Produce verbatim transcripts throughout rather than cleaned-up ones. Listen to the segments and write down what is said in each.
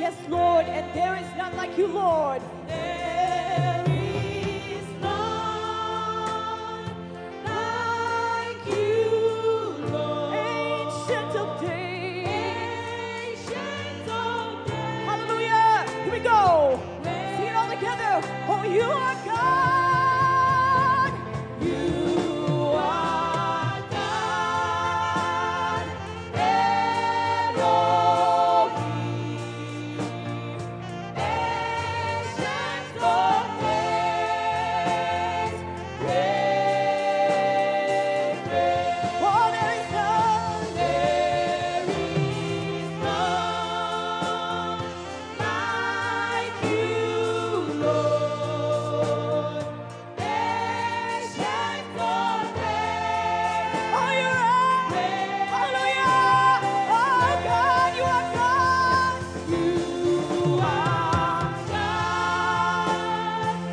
Yes, Lord, and there is none like you, Lord. There is none like you, Lord. Ancient of days. Ancient of days. Hallelujah. Here we go. Sing it all together. Oh, you are God. You are God, Elohim, ancient of days, great, great. Oh, there is none. There is none like you, Lord. Ancient of days. Oh, you are. Hallelujah. Oh, God, you are God. You are God,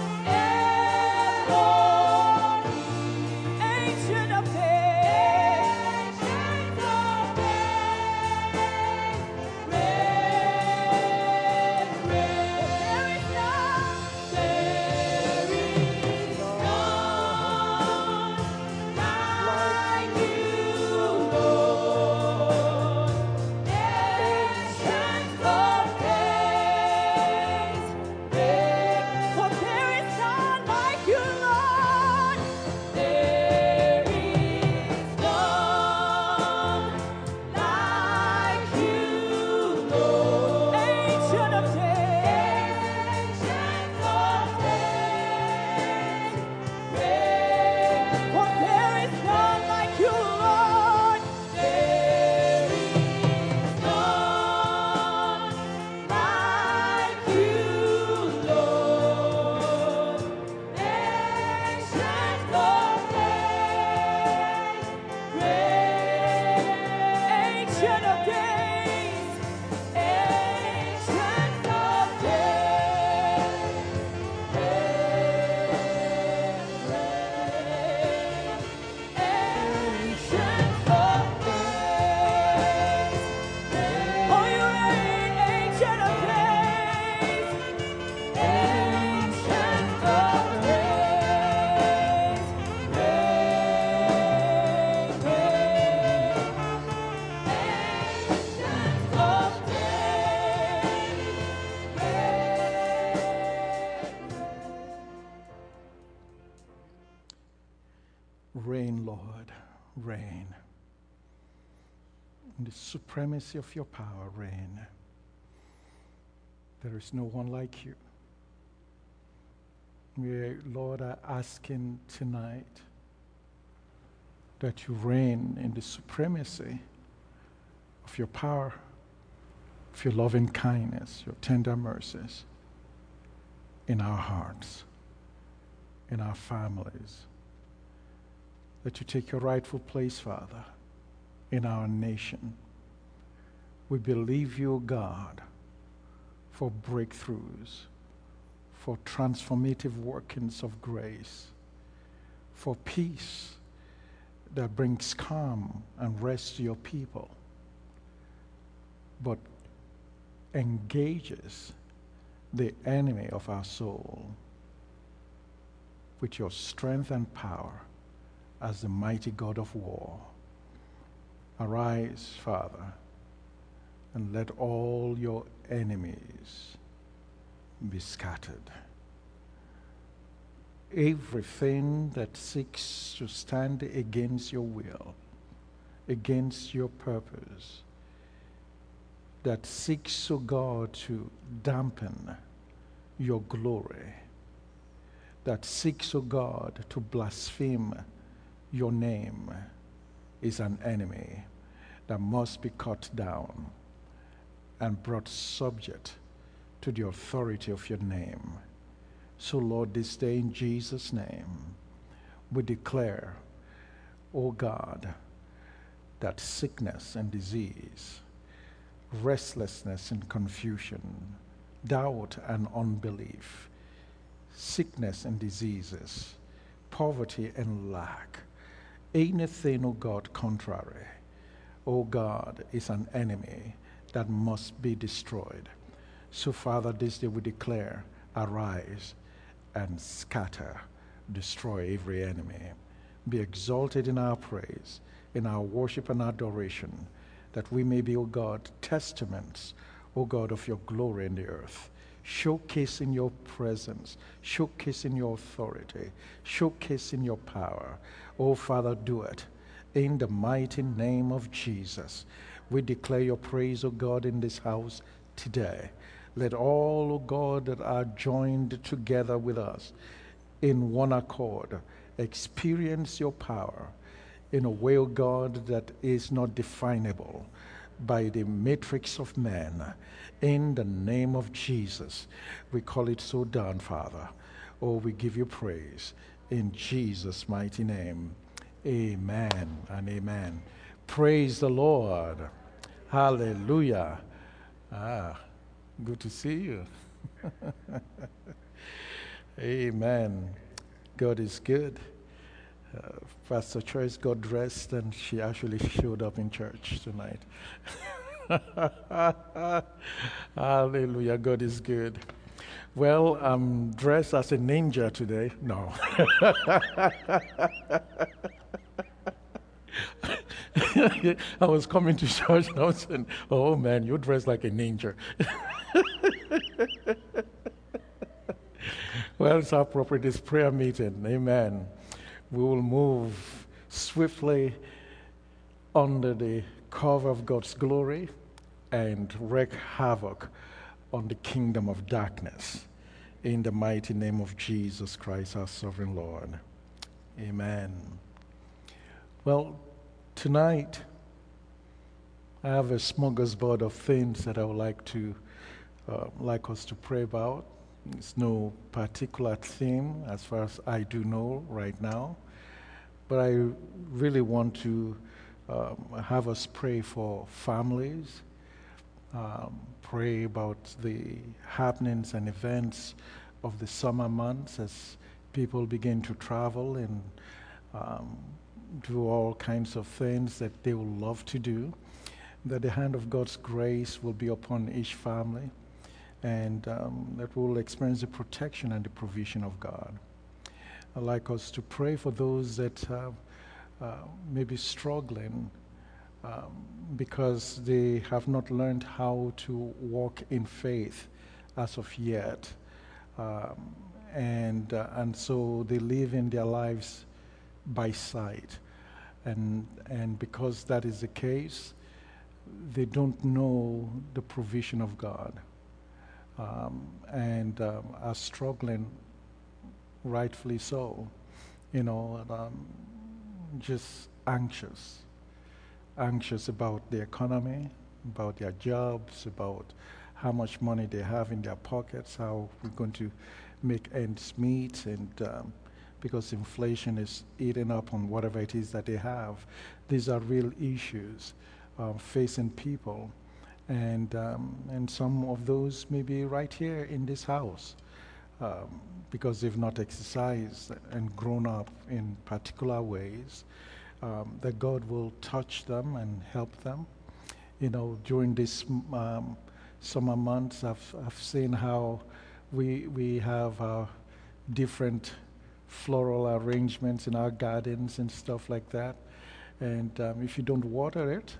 Elohim, Ancient of days. ancient of days, great, great. There is none. There is none like you, Lord. Ancient of days, great. For there is none like you, Lord. There is none like you, Lord. Ancient of days. Ancient of days, great. For there is none like you, Lord. There is none like you, Lord. Ancient of days, great. Ancient of days. Ancient of days, ancient of days, Oh, you reign, ancient of days. ancient of days, great, great. Ancient of days, Reign, Lord, reign. In the supremacy of your power, reign. There is no one like you. We, Lord, are asking tonight that you reign in the supremacy of your power, of your loving kindness, your tender mercies in our hearts, in our families. That you take your rightful place, Father, in our nation. We believe you, God, for breakthroughs, for transformative workings of grace, for peace that brings calm and rest to your people, but engages the enemy of our soul with your strength and power as the mighty God of war. Arise, Father, and let all your enemies be scattered. Everything that seeks to stand against your will, against your purpose, that seeks, O God, to dampen your glory, that seeks, O God, to blaspheme your name, is an enemy that must be cut down and brought subject to the authority of your name. So, Lord, this day in Jesus' name, we declare, O God, that sickness and disease, restlessness and confusion, doubt and unbelief, sickness and diseases, poverty and lack, anything, O God, contrary, O God, is an enemy that must be destroyed. So, Father, this day we declare, arise and scatter, destroy every enemy. Be exalted in our praise, in our worship and adoration, that we may be, O God, testaments, O God, of your glory in the earth, showcasing your presence, showcasing your authority, showcasing your power. Oh, Father, do it. In the mighty name of Jesus, we declare your praise, O God, in this house today. Let all, O God, that are joined together with us in one accord experience your power in a way, O God, that is not definable by the matrix of man. In the name of Jesus, we call it so done, Father. Oh, we give you praise in Jesus' mighty name. Amen and amen. Praise the Lord. Hallelujah. Ah, good to see you. Amen. God is good. Uh, Pastor Choice got dressed and she actually showed up in church tonight. Hallelujah. God is good. Well, I'm dressed as a ninja today. No. I was coming to church and I was saying, oh man, you're dressed like a ninja. Well, it's appropriate. It's prayer meeting. Amen. We will move swiftly under the cover of God's glory and wreak havoc on the kingdom of darkness. In the mighty name of Jesus Christ, our sovereign Lord. Amen. Well, tonight, I have a smorgasbord of things that I would like to uh, like us to pray about. It's no particular theme as far as I do know right now, but I really want to um, have us pray for families, um, pray about the happenings and events of the summer months as people begin to travel and um, do all kinds of things that they will love to do, that the hand of God's grace will be upon each family, and um, that we will experience the protection and the provision of God. I'd like us to pray for those that uh, uh, may be struggling um, because they have not learned how to walk in faith as of yet. Um, and, uh, and so they live in their lives by sight. And, and because that is the case, they don't know the provision of God. Um, and um, are struggling, rightfully so, you know, um, just anxious, anxious about the economy, about their jobs, about how much money they have in their pockets, how we're going to make ends meet, and um, because inflation is eating up on whatever it is that they have. These are real issues uh, facing people. And um, and some of those may be right here in this house um, because they've not exercised and grown up in particular ways, um, that God will touch them and help them. You know, during this um, summer months, I've, I've seen how we, we have uh, different floral arrangements in our gardens and stuff like that. And um, if you don't water it,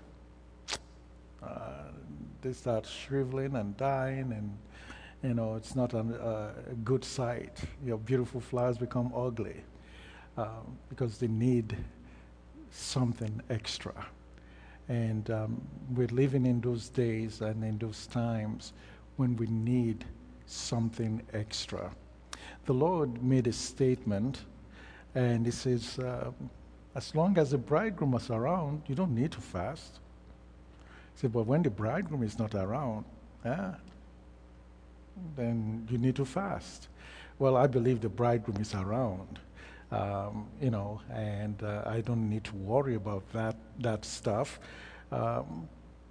uh, they start shriveling and dying, and you know it's not an, uh, a good sight. Your beautiful flowers become ugly um, because they need something extra. And um, we're living in those days and in those times when we need something extra. The Lord made a statement, and He says, uh, as long as the bridegroom is around, you don't need to fast. He said, but when the bridegroom is not around, yeah, then you need to fast. Well, I believe the bridegroom is around, um, you know, and uh, I don't need to worry about that that stuff um,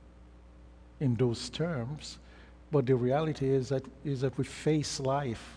in those terms. But the reality is that is that we face life.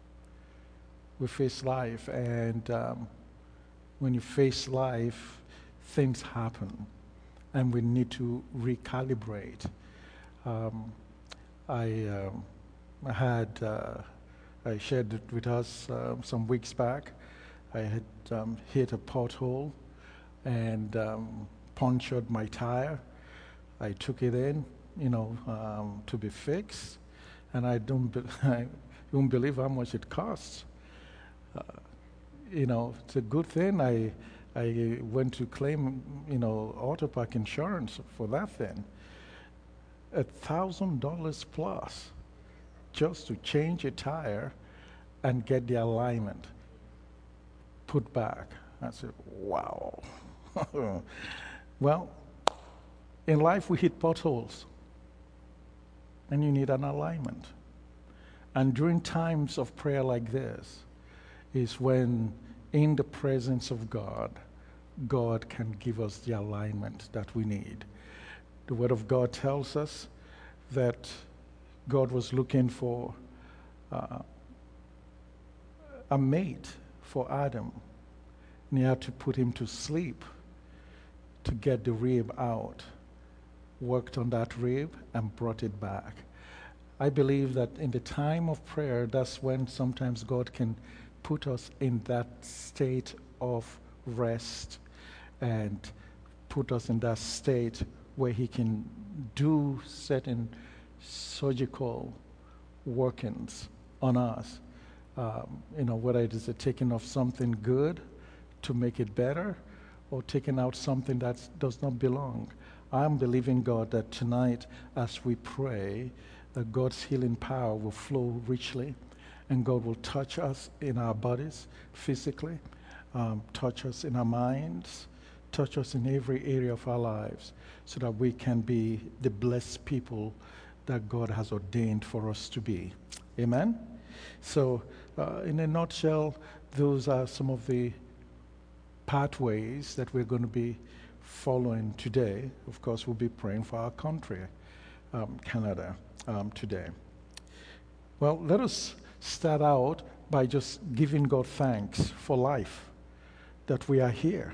We face life, and um, when you face life, things happen. And we need to recalibrate. Um, I um, had, uh, I shared it with us uh, some weeks back. I had um, hit a pothole and um, punctured my tire. I took it in, you know, um, to be fixed, and I don't, be- I don't believe how much it costs. Uh, you know, it's a good thing. I, I went to claim, you know, auto park insurance for that thing. A thousand dollars plus just to change a tire and get the alignment put back. I said, wow. Well, in life we hit potholes and you need an alignment. And during times of prayer like this is when in the presence of God, God can give us the alignment that we need. The Word of God tells us that God was looking for uh, a mate for Adam, and he had to put him to sleep to get the rib out, worked on that rib and brought it back. I believe that in the time of prayer, that's when sometimes God can put us in that state of rest and put us in that state where he can do certain surgical workings on us. Um, you know, whether it is a taking of something good to make it better or taking out something that does not belong. I'm believing God that tonight as we pray, that God's healing power will flow richly and God will touch us in our bodies physically, um, touch us in our minds, touch us in every area of our lives so that we can be the blessed people that God has ordained for us to be. Amen? So, uh, in a nutshell, those are some of the pathways that we're going to be following today. Of course, we'll be praying for our country, um, Canada, um, today. Well, let us start out by just giving God thanks for life, that we are here.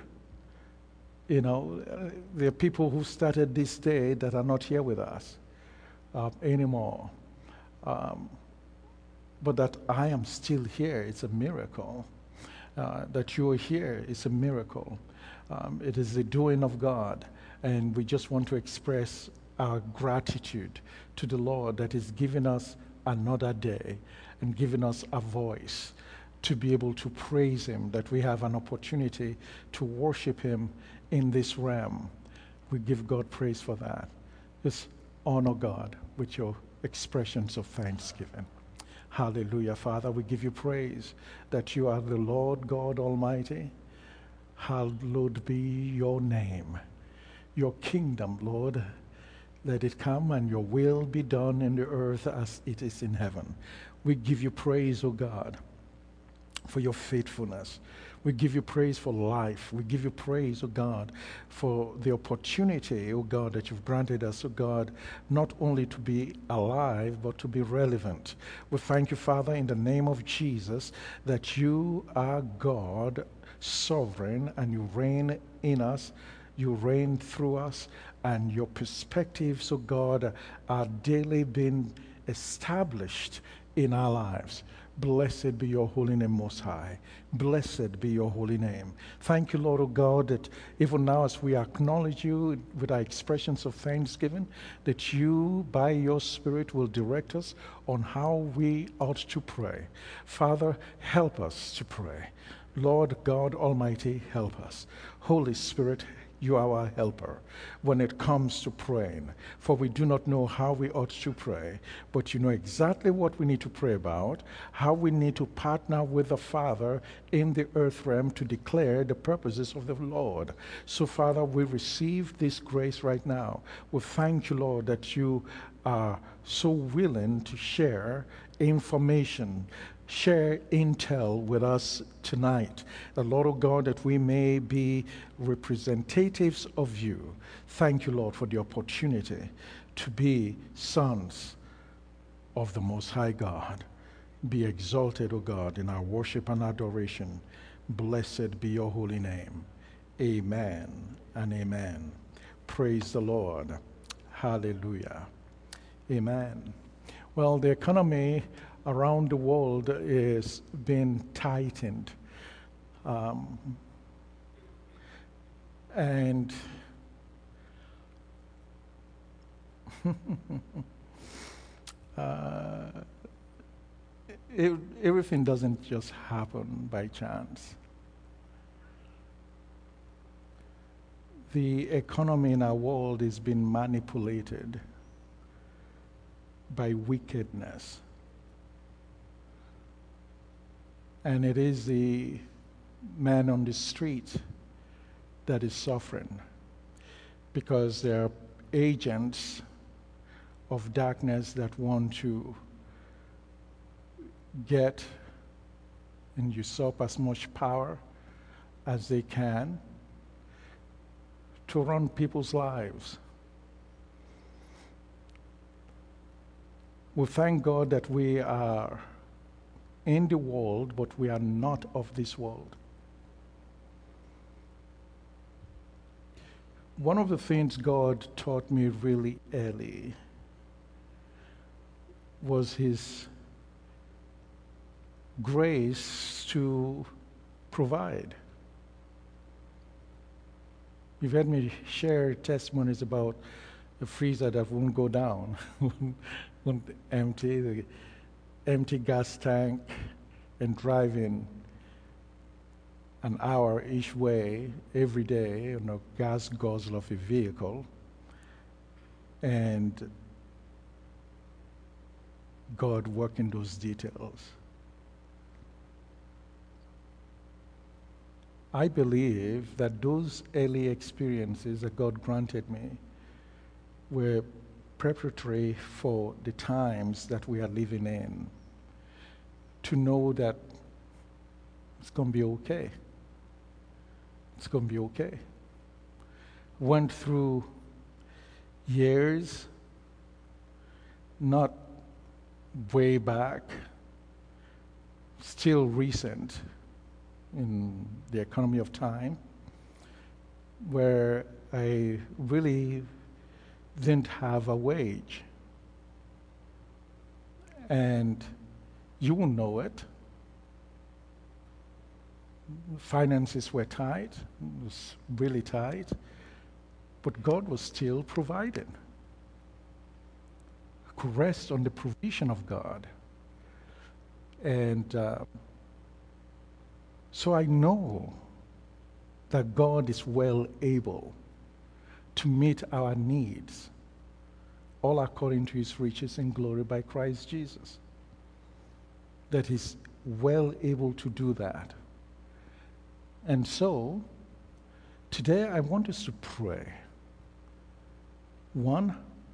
You know, uh, there are people who started this day that are not here with us uh, anymore. Um, but that I am still here, it's a miracle. Uh, that you are here is a miracle. Um, it is the doing of God. And we just want to express our gratitude to the Lord that is giving us another day and giving us a voice to be able to praise him, that we have an opportunity to worship him in this realm. We give God praise for that. Just honor God with your expressions of thanksgiving. Hallelujah. Father, we give you praise that you are the Lord God Almighty. Hallowed be your name. Your kingdom, Lord, let it come and your will be done in the earth as it is in heaven. We give you praise, O God, for your faithfulness. We give you praise for life. We give you praise, O God, for the opportunity, O God, that you've granted us, O God, not only to be alive, but to be relevant. We thank you, Father, in the name of Jesus, that you are God, sovereign, and you reign in us, you reign through us, and your perspectives, O God, are daily being established in our lives. Blessed be your holy name, Most High. Blessed be your holy name. Thank you, Lord, O God, that even now as we acknowledge you with our expressions of thanksgiving, that you, by your Spirit, will direct us on how we ought to pray. Father, help us to pray. Lord God Almighty, help us. Holy Spirit, you are our helper when it comes to praying. For we do not know how we ought to pray, but you know exactly what we need to pray about, how we need to partner with the Father in the earth realm to declare the purposes of the Lord. So, Father, we receive this grace right now. We thank you, Lord, that you are so willing to share information, share intel with us tonight. The Lord, oh God, that we may be representatives of you. Thank you, Lord, for the opportunity to be sons of the Most High God. Be exalted, O God, in our worship and adoration. Blessed be your holy name. Amen and amen. Praise the Lord. Hallelujah. Amen. Well, the economy around the world is being tightened. Um, and uh, it, everything doesn't just happen by chance. The economy in our world is being manipulated by wickedness. And it is the man on the street that is suffering because there are agents of darkness that want to get and usurp as much power as they can to run people's lives. We thank God that we are in the world, but we are not of this world. One of the things God taught me really early was His grace to provide. You've heard me share testimonies about the freezer that won't go down, won't empty, the empty gas tank, and driving an hour each way every day on a gas guzzle of a vehicle, and God working those details. I believe that those early experiences that God granted me were preparatory for the times that we are living in, to know that it's going to be okay. It's going to be okay. Went through years, not way back, still recent in the economy of time, where I really didn't have a wage. And you will know it. Finances were tight, it was really tight, but God was still providing. I could rest on the provision of God. And uh, so I know that God is well able to meet our needs, all according to His riches and glory by Christ Jesus. That He's well able to do that. And so, today I want us to pray. One,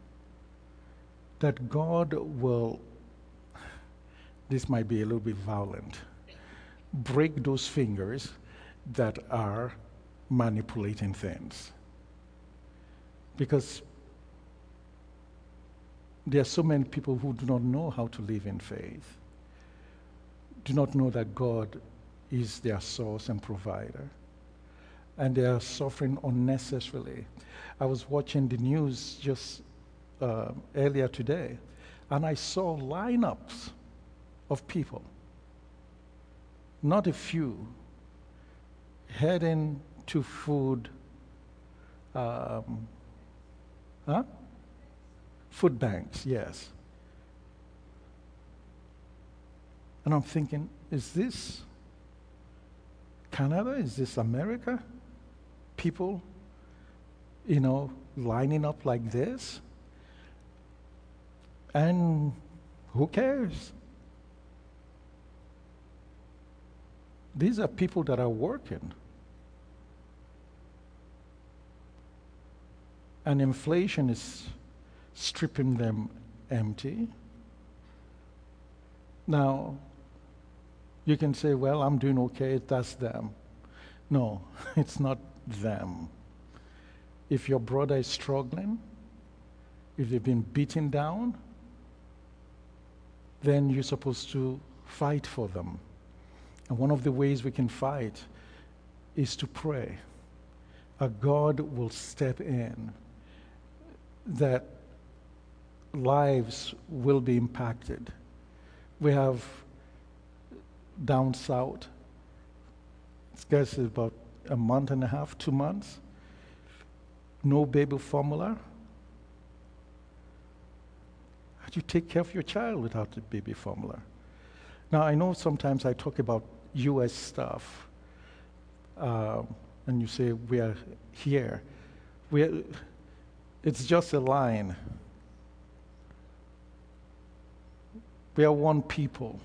that God will, this might be a little bit violent, break those fingers that are manipulating things. Because there are so many people who do not know how to live in faith, do not know that God is their source and provider, and they are suffering unnecessarily. I was watching the news just uh, earlier today, and I saw lineups of people, not a few, heading to food, um, huh? Food banks, yes. And I'm thinking, is this Canada? Is this America? People, you know, lining up like this? And who cares? These are people that are working. And inflation is stripping them empty. Now, you can say, well, I'm doing okay, that's them. No, it's not them. If your brother is struggling, if they've been beaten down, then you're supposed to fight for them. And one of the ways we can fight is to pray. A God will step in, that lives will be impacted. We have down south, I guess it's about a month and a half, two months, no baby formula. How do you take care of your child without the baby formula? Now, I know sometimes I talk about U S stuff, um, and you say we are here. We are, it's just a line. We are one people.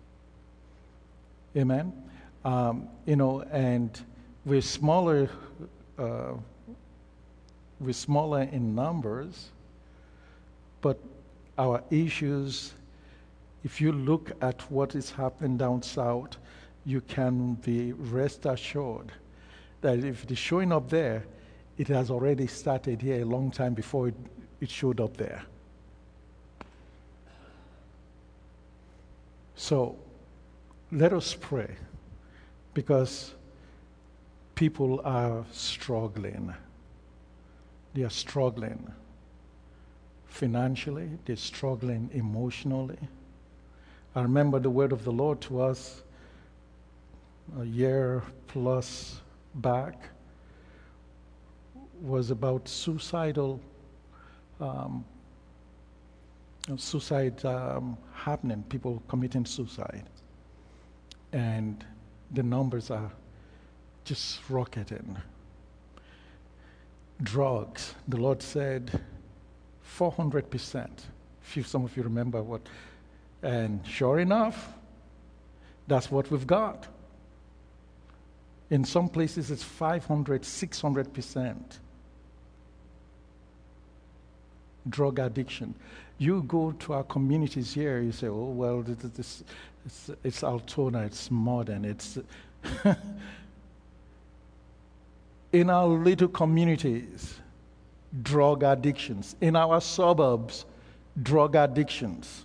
Amen? Um, you know, and we're smaller, uh, we're smaller in numbers, but our issues, if you look at what is happening down south, you can be rest assured that if it is showing up there, it has already started here a long time before it, it showed up there. So let us pray, because people are struggling. They are struggling financially, they're struggling emotionally. I remember the word of the Lord to us a year plus back was about suicidal um, suicide um, happening, people committing suicide. And the numbers are just rocketing. Drugs, the Lord said four hundred percent. If some of you remember what, and sure enough, that's what we've got. In some places it's five hundred, six hundred percent. Drug addiction. You go to our communities here, you say, oh, well, this, this, it's, it's Altona, it's modern, it's... In our little communities, drug addictions. In our suburbs, drug addictions.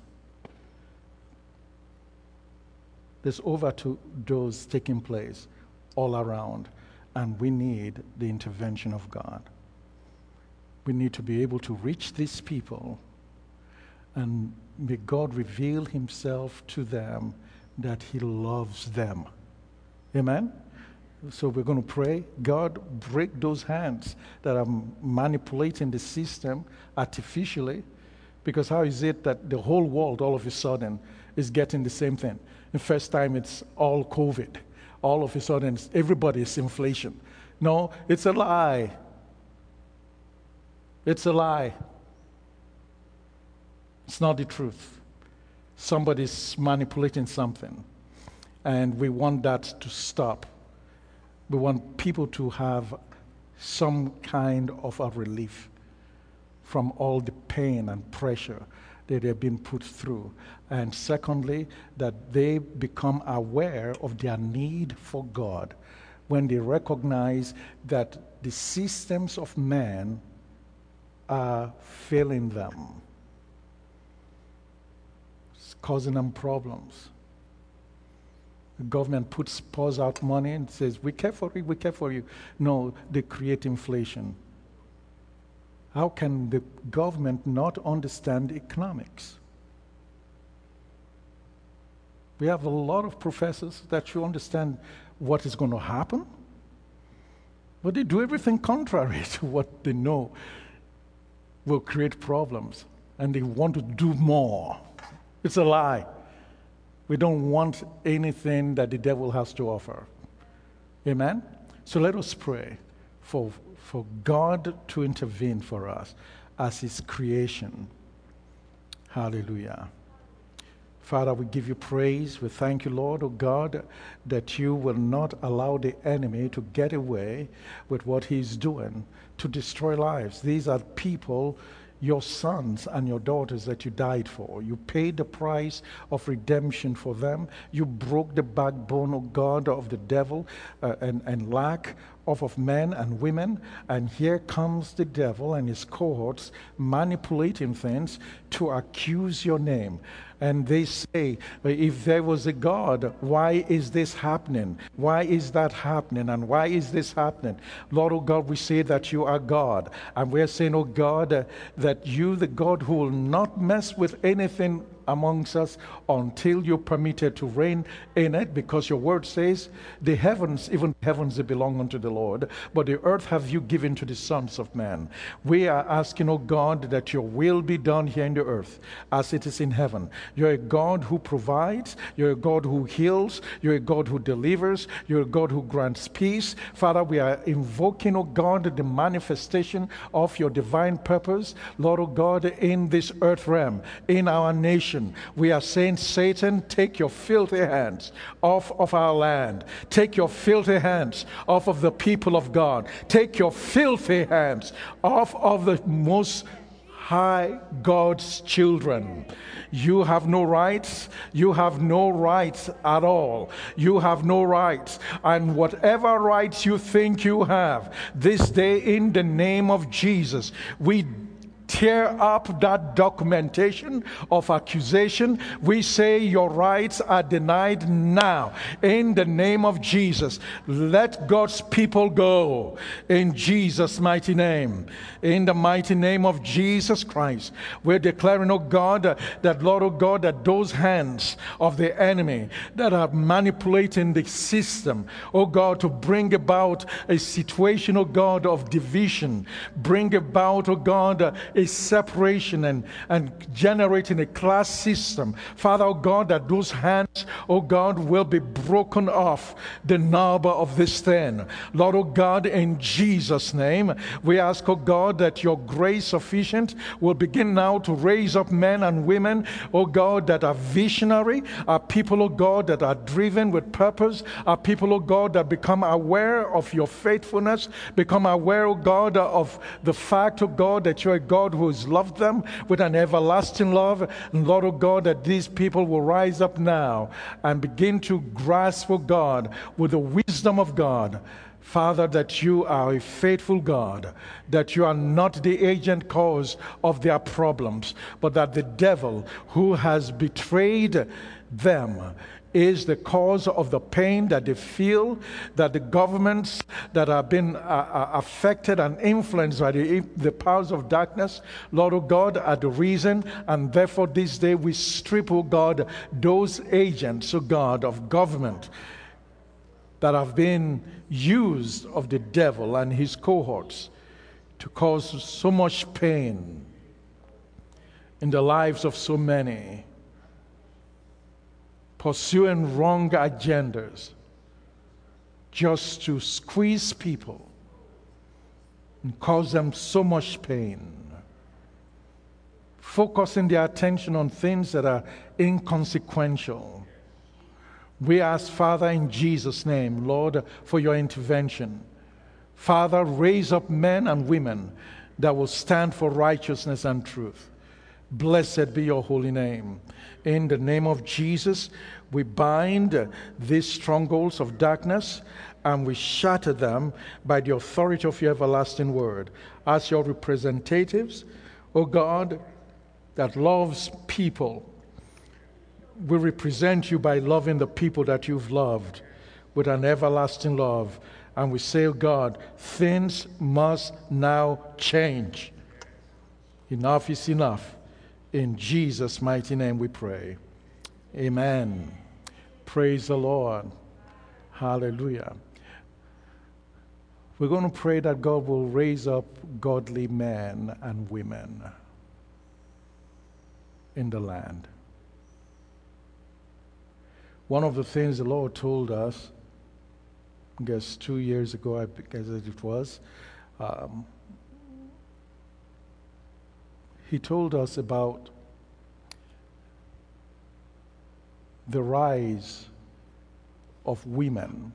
There's overdose taking place all around, and we need the intervention of God. We need to be able to reach these people, and may God reveal himself to them that he loves them. Amen? So we're going to pray, God, break those hands that are manipulating the system artificially, because how is it that the whole world all of a sudden is getting the same thing? The first time it's all COVID. All of a sudden everybody is inflation. No, it's a lie. It's a lie. It's not the truth. Somebody's manipulating something, and we want that to stop. We want people to have some kind of a relief from all the pain and pressure that they've been put through. And secondly, that they become aware of their need for God when they recognize that the systems of man are failing them. It's causing them problems. The government puts pours out money and says, we care for you, we care for you. No, they create inflation. How can the government not understand economics? We have a lot of professors that should understand what is going to happen, but they do everything contrary to what they know will create problems, and they want to do more. It's a lie. We don't want anything that the devil has to offer. Amen? So let us pray for, for God to intervene for us as his creation. Hallelujah. Father, we give you praise. We thank you, Lord, oh God, that you will not allow the enemy to get away with what he's doing to destroy lives. These are people, your sons and your daughters that you died for. You paid the price of redemption for them. You broke the backbone, oh God, of the devil uh, and, and lack off of men and women, and here comes the devil and his cohorts manipulating things to accuse your name. And they say, if there was a God, why is this happening? Why is that happening? And why is this happening? Lord, oh God, we say that you are God. And we're saying, oh God, uh, that you, the God who will not mess with anything amongst us until you're permitted to reign in it, because your word says the heavens, even heavens, they belong unto the Lord, but the earth have you given to the sons of men. We are asking, oh God, that your will be done here in the earth as it is in heaven. You're a God who provides, you're a God who heals, you're a God who delivers, you're a God who grants peace. Father, we are invoking, oh God, the manifestation of your divine purpose, Lord, oh God, in this earth realm, in our nation. We are saying, Satan, take your filthy hands off of our land. Take your filthy hands off of the people of God. Take your filthy hands off of the most high God's children. You have no rights. You have no rights at all. You have no rights. And whatever rights you think you have, this day in the name of Jesus, we tear up that documentation of accusation. We say your rights are denied now. In the name of Jesus, let God's people go. In Jesus' mighty name. In the mighty name of Jesus Christ, we're declaring, oh God, uh, that Lord, oh God, that those hands of the enemy that are manipulating the system, oh God, to bring about a situation, oh God, of division, bring about, oh God, uh, a separation and, and generating a class system. Father, oh God, that those hands, oh God, will be broken off the knob of this thing. Lord, oh God, in Jesus' name, we ask, oh God, that your grace sufficient will begin now to raise up men and women, oh God, that are visionary, are people, oh God, that are driven with purpose, are people, oh God, that become aware of your faithfulness, become aware, oh God, of the fact, oh God, that you're a God who has loved them with an everlasting love. And Lord, oh God, that these people will rise up now and begin to grasp, oh God, with the wisdom of God, Father, that you are a faithful God, that you are not the agent cause of their problems, but that the devil who has betrayed them is the cause of the pain that they feel, that the governments that have been uh, affected and influenced by the, the powers of darkness, Lord, oh God, are the reason. And therefore this day we strip, oh God, those agents, oh God, of government that have been used of the devil and his cohorts to cause so much pain in the lives of so many, pursuing wrong agendas just to squeeze people and cause them so much pain, focusing their attention on things that are inconsequential. We ask, Father, in Jesus' name, Lord, for your intervention. Father, raise up men and women that will stand for righteousness and truth. Blessed be your holy name. In the name of Jesus, we bind these strongholds of darkness and we shatter them by the authority of your everlasting word. As your representatives, O God, that loves people, we represent you by loving the people that you've loved with an everlasting love. And we say, oh God, things must now change. Enough is enough. In Jesus' mighty name we pray. Amen. Praise the Lord. Hallelujah. We're going to pray that God will raise up godly men and women in the land. One of the things the Lord told us, I guess two years ago, I guess it was, um, He told us about the rise of women.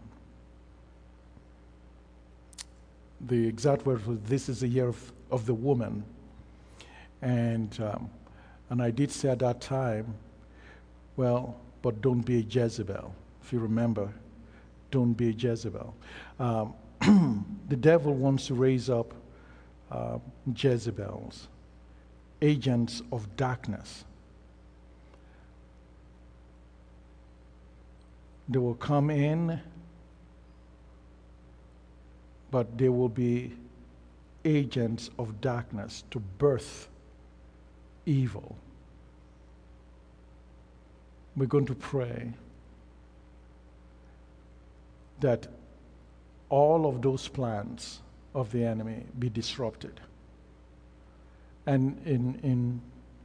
The exact word was, this is the year of, of the woman. And, um, and I did say at that time, well, but don't be a Jezebel. If you remember, don't be a Jezebel. Um, the devil wants to raise up uh, Jezebels, agents of darkness. They will come in, but they will be agents of darkness to birth evil. We're going to pray that all of those plans of the enemy be disrupted. And in in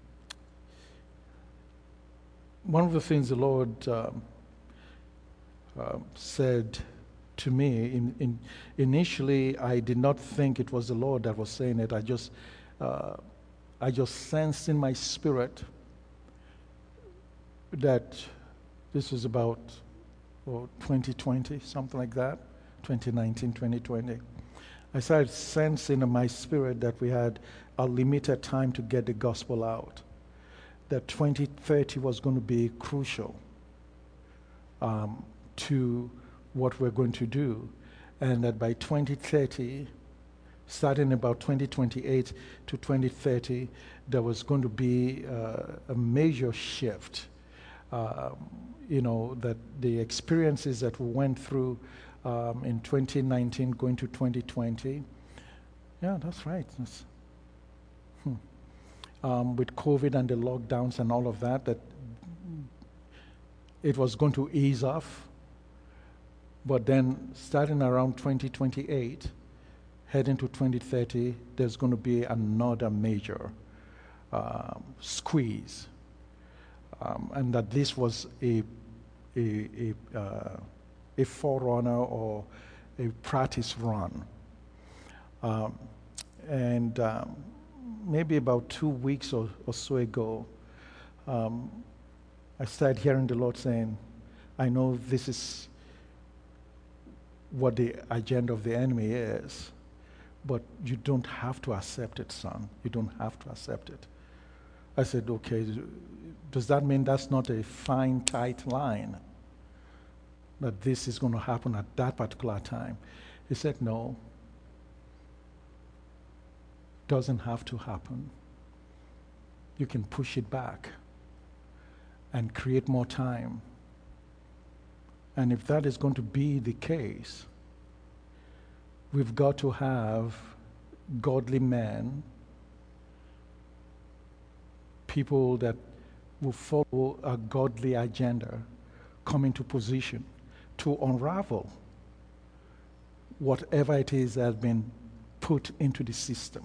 one of the things the Lord um, uh, said to me, in, in initially I did not think it was the Lord that was saying it. I just uh, I just sensed in my spirit that this was about oh, twenty twenty, something like that, twenty nineteen, twenty twenty. I started sensing in my spirit that we had a limited time to get the gospel out, that twenty thirty was going to be crucial um, to what we're going to do, and that by twenty thirty, starting about twenty twenty-eight to twenty thirty, there was going to be uh, a major shift. Uh, you know, that the experiences that we went through um, in twenty nineteen going to twenty twenty, yeah, that's right. That's, hmm. um, with COVID and the lockdowns and all of that, that it was going to ease off. But then starting around twenty twenty-eight, heading to twenty thirty, there's going to be another major um, squeeze. Um, and that this was a a a, uh, a forerunner or a practice run. Um, and um, maybe about two weeks or, or so ago, um, I started hearing the Lord saying, I know this is what the agenda of the enemy is, but you don't have to accept it, son. You don't have to accept it. I said, okay, does that mean that's not a fine, tight line? That this is going to happen at that particular time? He said, no. Doesn't have to happen. You can push it back and create more time. And if that is going to be the case, we've got to have godly men, people that will follow a godly agenda, come into position to unravel whatever it is that has been put into the system.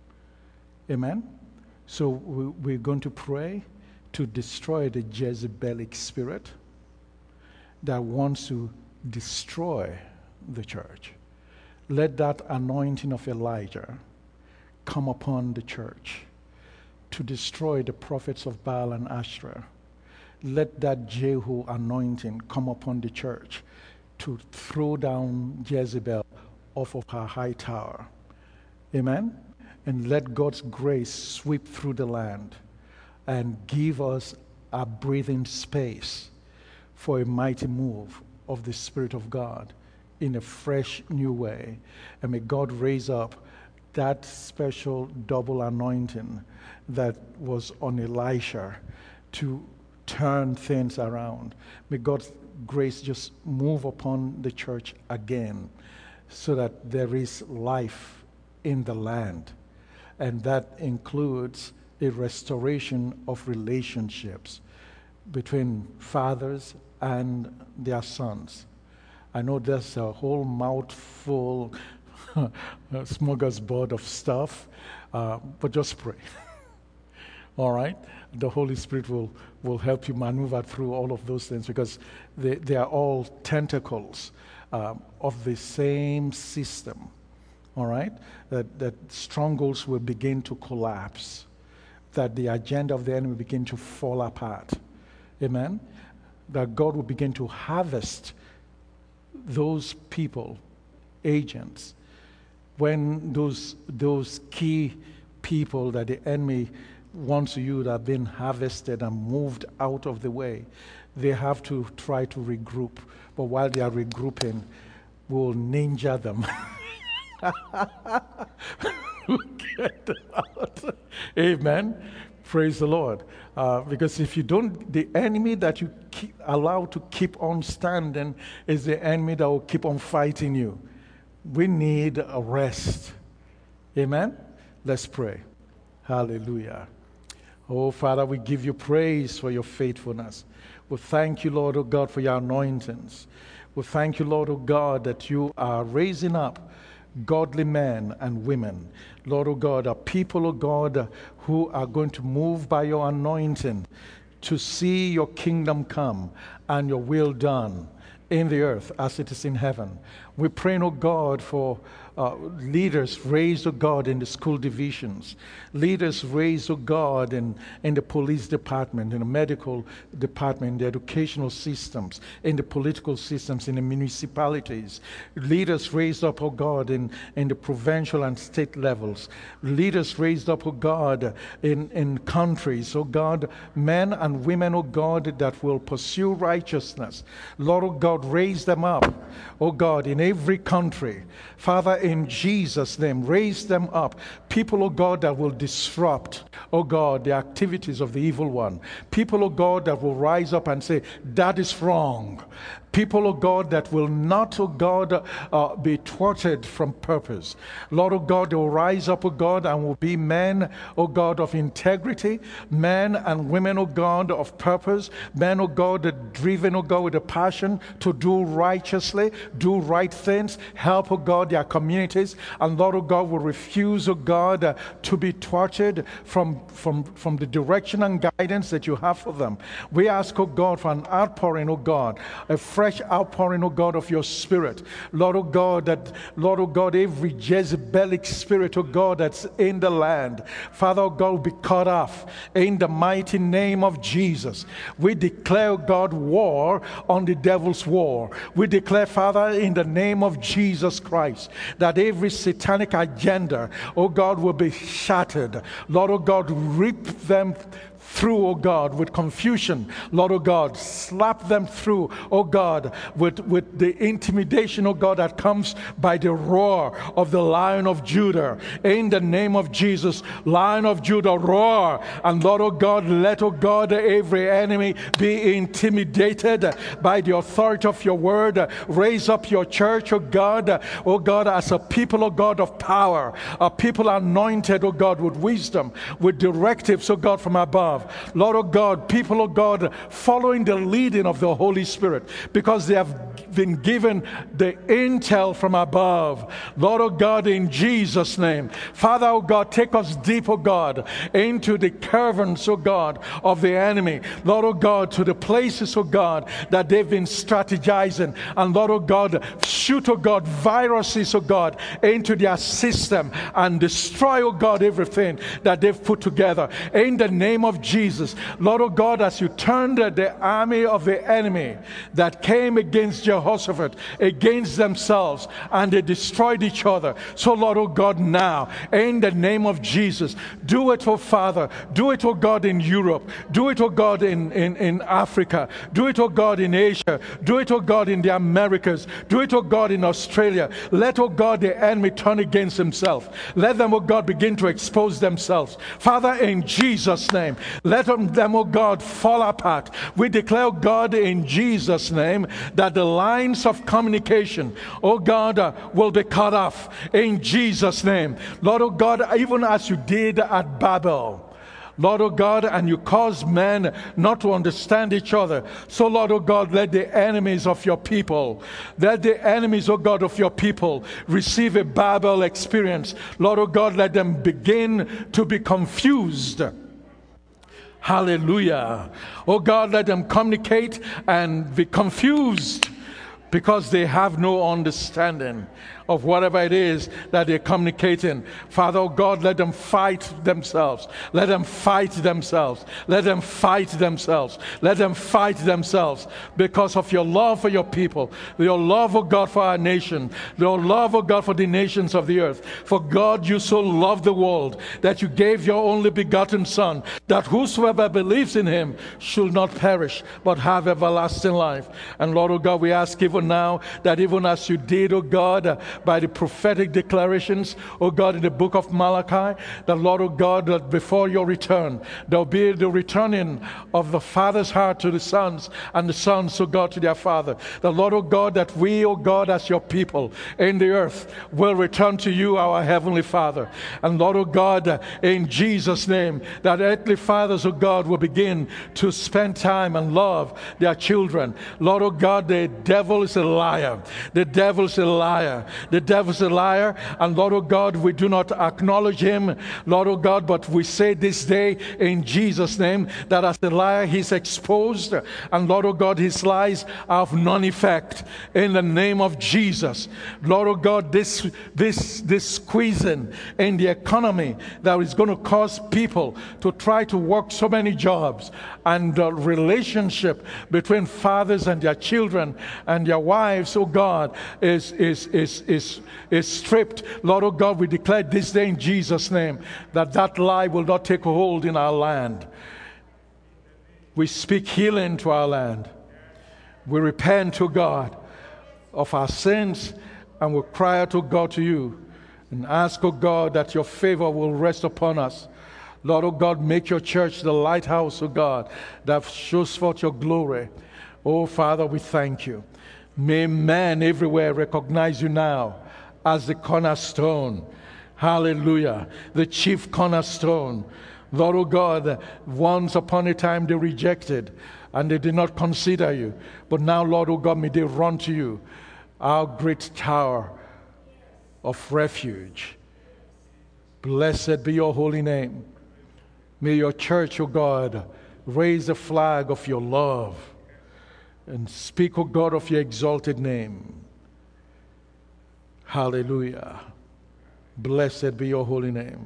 Amen? So we, we're going to pray to destroy the Jezebelic spirit that wants to destroy the church. Let that anointing of Elijah come upon the church to destroy the prophets of Baal and Asherah. Let that Jehu anointing come upon the church to throw down Jezebel off of her high tower. Amen? And let God's grace sweep through the land and give us a breathing space for a mighty move of the Spirit of God in a fresh new way. And may God raise up that special double anointing that was on Elisha to turn things around. May God's grace just move upon the church again so that there is life in the land. And that includes a restoration of relationships between fathers and their sons. I know there's a whole mouthful, a smorgasbord of stuff, uh, but just pray. All right? The Holy Spirit will, will help you maneuver through all of those things because they, they are all tentacles um, of the same system. All right? That, that strongholds will begin to collapse, that the agenda of the enemy begin to fall apart. Amen? That God will begin to harvest those people, agents, when those those key people that the enemy wants you to have been harvested and moved out of the way, they have to try to regroup. But while they are regrouping, we'll ninja them. Get out. Amen. Praise the Lord. Uh, because if you don't, the enemy that you keep, allow to keep on standing is the enemy that will keep on fighting you. We need a rest. Amen. Let's pray. Hallelujah. Oh, Father, we give you praise for your faithfulness. We thank you, Lord, oh God, for your anointings. We thank you, Lord, oh God, that you are raising up godly men and women, Lord, oh God, a people, oh God, who are going to move by your anointing to see your kingdom come and your will done in the earth as it is in heaven. We pray, oh God, for uh, leaders raised, oh God, in the school divisions, leaders raised, oh God, in, in the police department, in the medical department, in the educational systems, in the political systems, in the municipalities, leaders raised up, oh God, in, in the provincial and state levels, leaders raised up, oh God, in, in countries, oh God, men and women, oh God, that will pursue righteousness. Lord, oh God, raise them up, oh God, in every country. Father, in Jesus' name, raise them up. People, oh God, that will disrupt, oh God, the activities of the evil one. People, oh God, that will rise up and say, that is wrong. People, oh God, that will not, oh God, uh, be thwarted from purpose. Lord, oh God, they will rise up, oh God, and will be men, oh God, of integrity, men and women, oh God, of purpose, men, oh God, that driven, oh God, with a passion to do righteously, do right things, help, oh God, their communities, and Lord, oh God, will refuse, oh God, uh, to be thwarted from, from, from the direction and guidance that you have for them. We ask, oh God, for an outpouring, oh God, a fresh outpouring, oh God, of your spirit. Lord, oh God, that, Lord, oh God, every Jezebelic spirit, oh God, that's in the land, Father, oh God, will be cut off in the mighty name of Jesus. We declare, oh God, war on the devil's war. We declare, Father, in the name of Jesus Christ, that every satanic agenda, oh God, will be shattered. Lord, oh God, rip them through, oh God, with confusion. Lord, oh God, slap them through, oh God, with, with the intimidation, oh God, that comes by the roar of the Lion of Judah. In the name of Jesus, Lion of Judah, roar. And Lord, oh God, let, oh God, every enemy be intimidated by the authority of your word. Raise up your church, oh God, oh God, as a people, oh God, of power, a people anointed, oh God, with wisdom, with directives, oh God, from above. Lord, oh God, people, oh God, following the leading of the Holy Spirit, because they have been given the intel from above. Lord, oh God, in Jesus' name. Father, oh God, take us deep, oh God, into the caverns, oh God, of the enemy. Lord, oh God, to the places, oh God, that they've been strategizing. And Lord, oh God, shoot, oh God, viruses, oh God, into their system and destroy, oh God, everything that they've put together. In the name of Jesus, Lord, oh God, as you turned the army of the enemy that came against Jehoshaphat, against themselves, and they destroyed each other. So, Lord, oh God, now, in the name of Jesus, do it, oh Father. Do it, oh God, in Europe. Do it, oh God, in, in, in Africa. Do it, oh God, in Asia. Do it, oh God, in the Americas. Do it, oh God, in Australia. Let, oh God, the enemy turn against himself. Let them, oh God, begin to expose themselves. Father, in Jesus' name, let them, oh God, fall apart. We declare, oh God, in Jesus' name, that the lines of communication, oh God, uh, will be cut off. In Jesus' name. Lord, oh God, even as you did at Babel, Lord, oh God, and you cause men not to understand each other. So, Lord, oh God, let the enemies of your people, let the enemies, oh God, of your people receive a Babel experience. Lord, oh God, let them begin to be confused. Hallelujah. Oh God, let them communicate and be confused because they have no understanding. of whatever it is that they're communicating. Father, oh God, let them fight themselves. Let them fight themselves. Let them fight themselves. Let them fight themselves because of your love for your people, your love, oh God, for our nation, your love, oh God, for the nations of the earth. For God, you so loved the world that you gave your only begotten Son, that whosoever believes in him should not perish, but have everlasting life. And Lord, oh God, we ask even now that even as you did, oh God, uh, by the prophetic declarations, oh God, in the book of Malachi, that Lord, oh God, that before your return, there'll be the returning of the Father's heart to the sons, and the sons, oh God, to their Father. The Lord, oh God, that we, oh God, as your people in the earth, will return to you, our Heavenly Father. And Lord, oh God, uh, in Jesus' name, that earthly fathers, oh God, will begin to spend time and love their children. Lord, oh God, the devil is a liar. The devil is a liar. The devil is a liar. And Lord, oh God, we do not acknowledge him, Lord, oh God, but we say this day in Jesus' name that as the liar he's exposed. And Lord, oh God, his lies are of none effect in the name of Jesus. Lord, oh God, this, this, this squeezing in the economy that is going to cause people to try to work so many jobs, and the relationship between fathers and their children and their wives, oh God, is, is, is, is, is stripped. Lord, oh God, we declare this day in Jesus' name that that lie will not take a hold in our land. We speak healing to our land. We repent to God of our sins, and we cry out to God to you and ask, oh God, that your favor will rest upon us. Lord, oh God, make your church the lighthouse, oh God, that shows forth your glory. Oh Father, we thank you. May men everywhere recognize you now as the cornerstone. Hallelujah. The chief cornerstone. Lord, oh God, once upon a time they rejected and they did not consider you. But now, Lord, oh God, may they run to you, our great tower of refuge. Blessed be your holy name. May your church, O God, raise the flag of your love and speak, O God, of your exalted name. Hallelujah. Blessed be your holy name.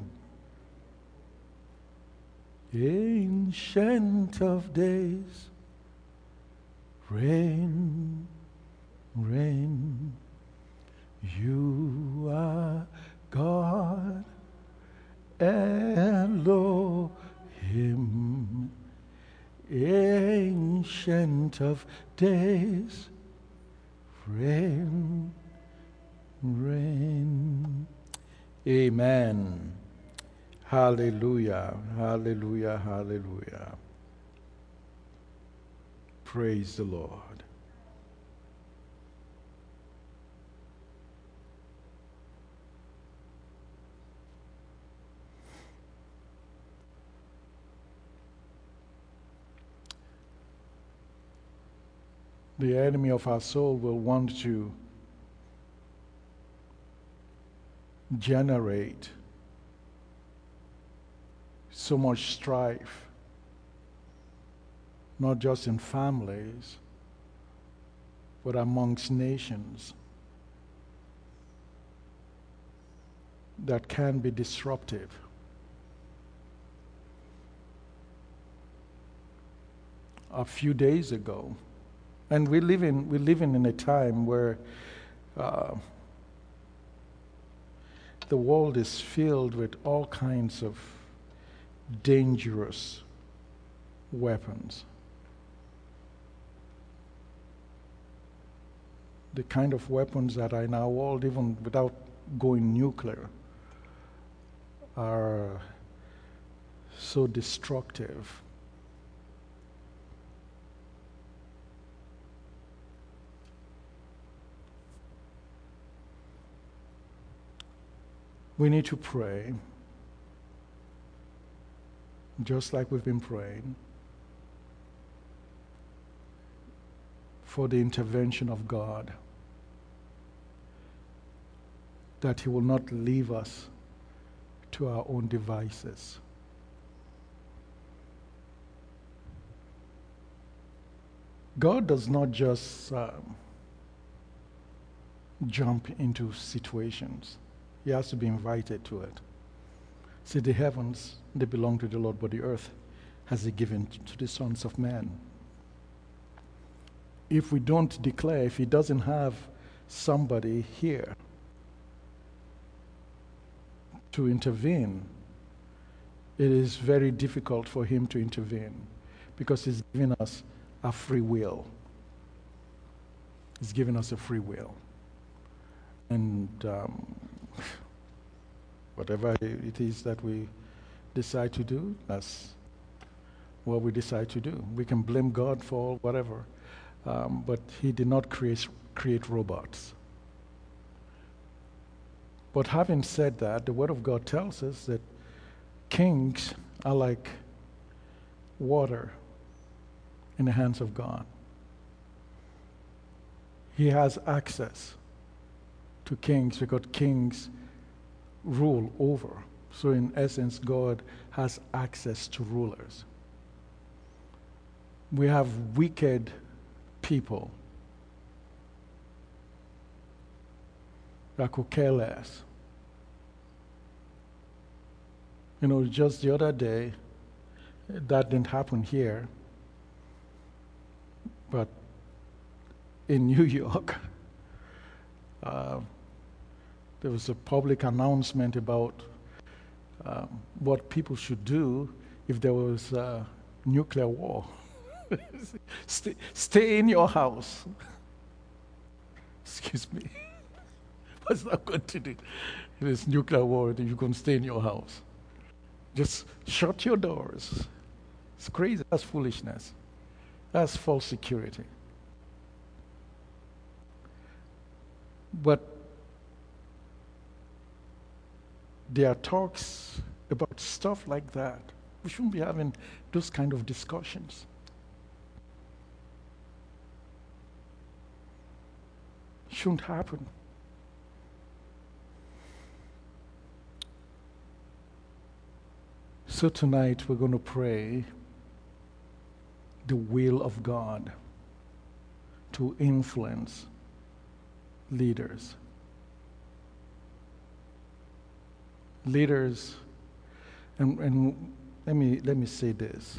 Ancient of days, reign, reign. You are God, Elohim. Him, ancient of days, reign, reign. Amen. Hallelujah, hallelujah, hallelujah. Praise the Lord. The enemy of our soul will want to generate so much strife, not just in families, but amongst nations, that can be disruptive. A few days ago, and we live in we live in a time where uh, the world is filled with all kinds of dangerous weapons. The kind of weapons that are in our world, even without going nuclear, are so destructive. We need to pray, just like we've been praying, for the intervention of God, that He will not leave us to our own devices. God does not just um, jump into situations. He has to be invited to it. See, the heavens, they belong to the Lord, but the earth has He given to the sons of men. If we don't declare, if He doesn't have somebody here to intervene, it is very difficult for Him to intervene because He's given us a free will. He's given us a free will. And um, whatever it is that we decide to do, that's what we decide to do. We can blame God for whatever, um, but He did not create, create robots. But having said that, the Word of God tells us that kings are like water in the hands of God. He has access to kings because kings rule over. So in essence, God has access to rulers. We have wicked people that could care less. You know, just the other day, that didn't happen here, but in New York, uh, there was a public announcement about um, what people should do if there was a nuclear war. stay, stay in your house. Excuse me. What's that going to do? If there's nuclear war, then you can stay in your house. Just shut your doors. It's crazy. That's foolishness. That's false security. But there are talks about stuff like that. We shouldn't be having those kind of discussions. Shouldn't happen. So tonight we're going to pray the will of God to influence leaders. Leaders, and, and let me let me say this.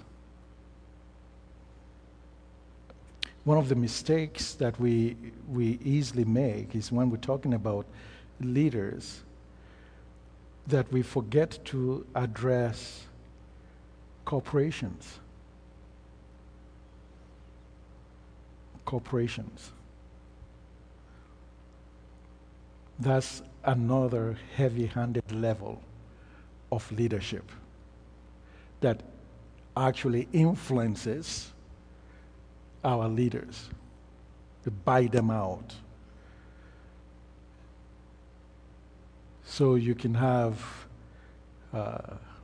One of the mistakes that we we easily make is when we're talking about leaders, that we forget to address corporations. Corporations. That's another heavy-handed level of leadership that actually influences our leaders. To buy them out. So you can have uh,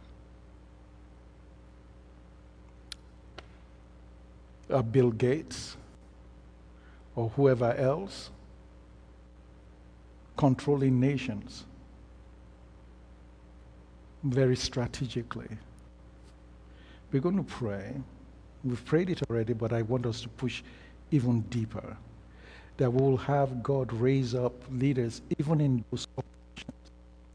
a Bill Gates or whoever else controlling nations very strategically. We're going to pray. We've prayed it already, but I want us to push even deeper. That we will have God raise up leaders even in those corporations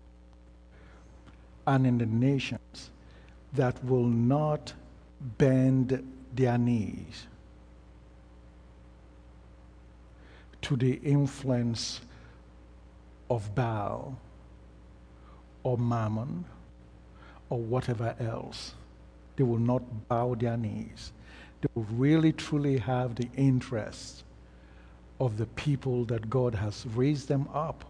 and in the nations that will not bend their knees to the influence of Baal or Mammon or whatever else. They will not bow their knees. They will really truly have the interest of the people that God has raised them up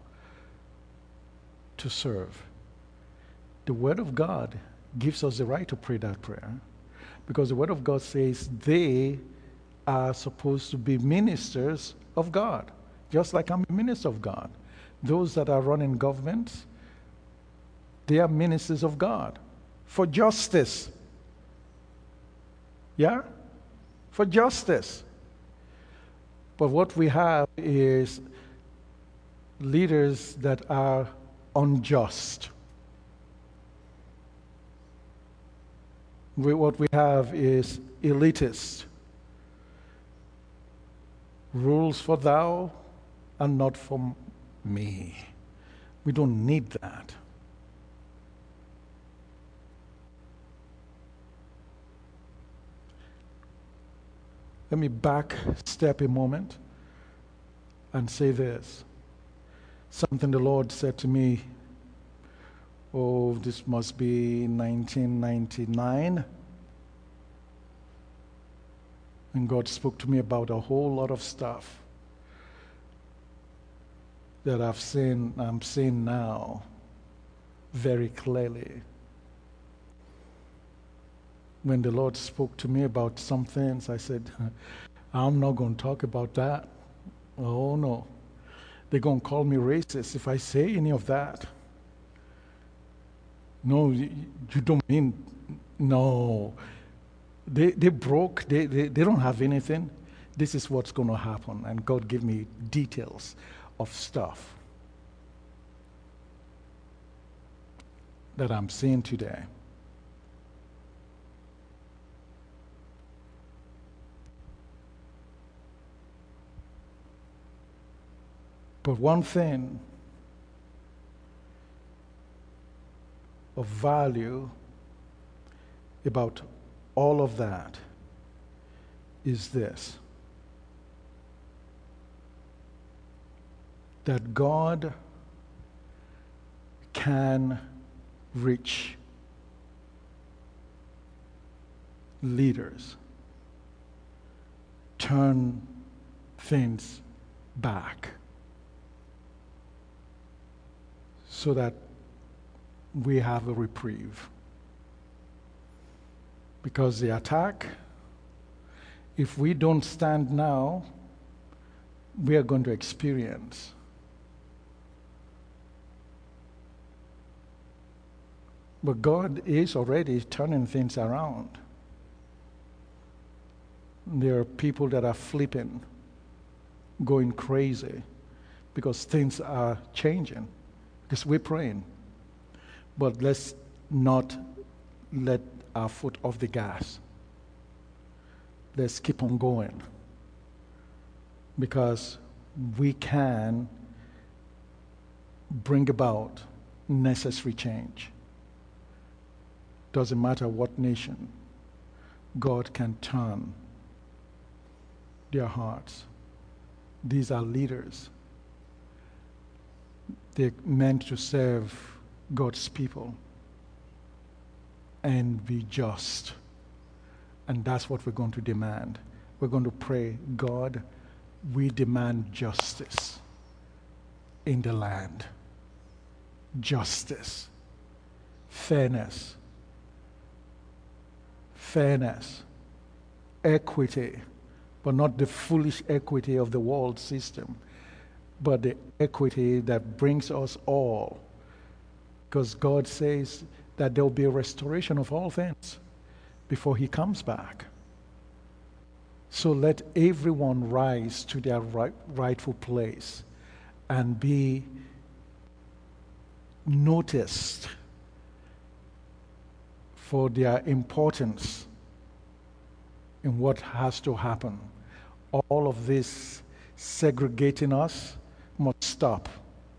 to serve. The Word of God gives us the right to pray that prayer because the Word of God says they are supposed to be ministers of God, just like I'm a minister of God. Those that are running governments, they are ministers of God for justice. Yeah? For justice. But what we have is leaders that are unjust. We, what we have is elitist. Rules for thou and not for me. We don't need that. Let me back step a moment and say this. Something the Lord said to me, oh, this must be nineteen ninety-nine. And God spoke to me about a whole lot of stuff that I've seen, I'm seeing now very clearly. When the Lord spoke to me about some things, I said, I'm not going to talk about that. Oh, no. They're going to call me racist if I say any of that. No, you, you don't mean, no. They, they broke, they, they, they don't have anything. This is what's going to happen. And God gave me details of stuff that I'm seeing today. But one thing of value about all of that is this: that God can reach leaders, turn things back, so that we have a reprieve. Because the attack, if we don't stand now, we are going to experience. But God is already turning things around. There are people that are flipping, going crazy, because things are changing. Because we're praying. But let's not let our foot off the gas. Let's keep on going. Because we can bring about necessary change. Doesn't matter what nation, God can turn their hearts. These are leaders. They're meant to serve God's people and be just. And that's what we're going to demand. We're going to pray, God, we demand justice in the land. Justice. Fairness. Fairness. Equity. But not the foolish equity of the world system, but the equity that brings us all. Because God says that there will be a restoration of all things before he comes back. So let everyone rise to their right, rightful place and be noticed for their importance in what has to happen. All of this segregating us must stop.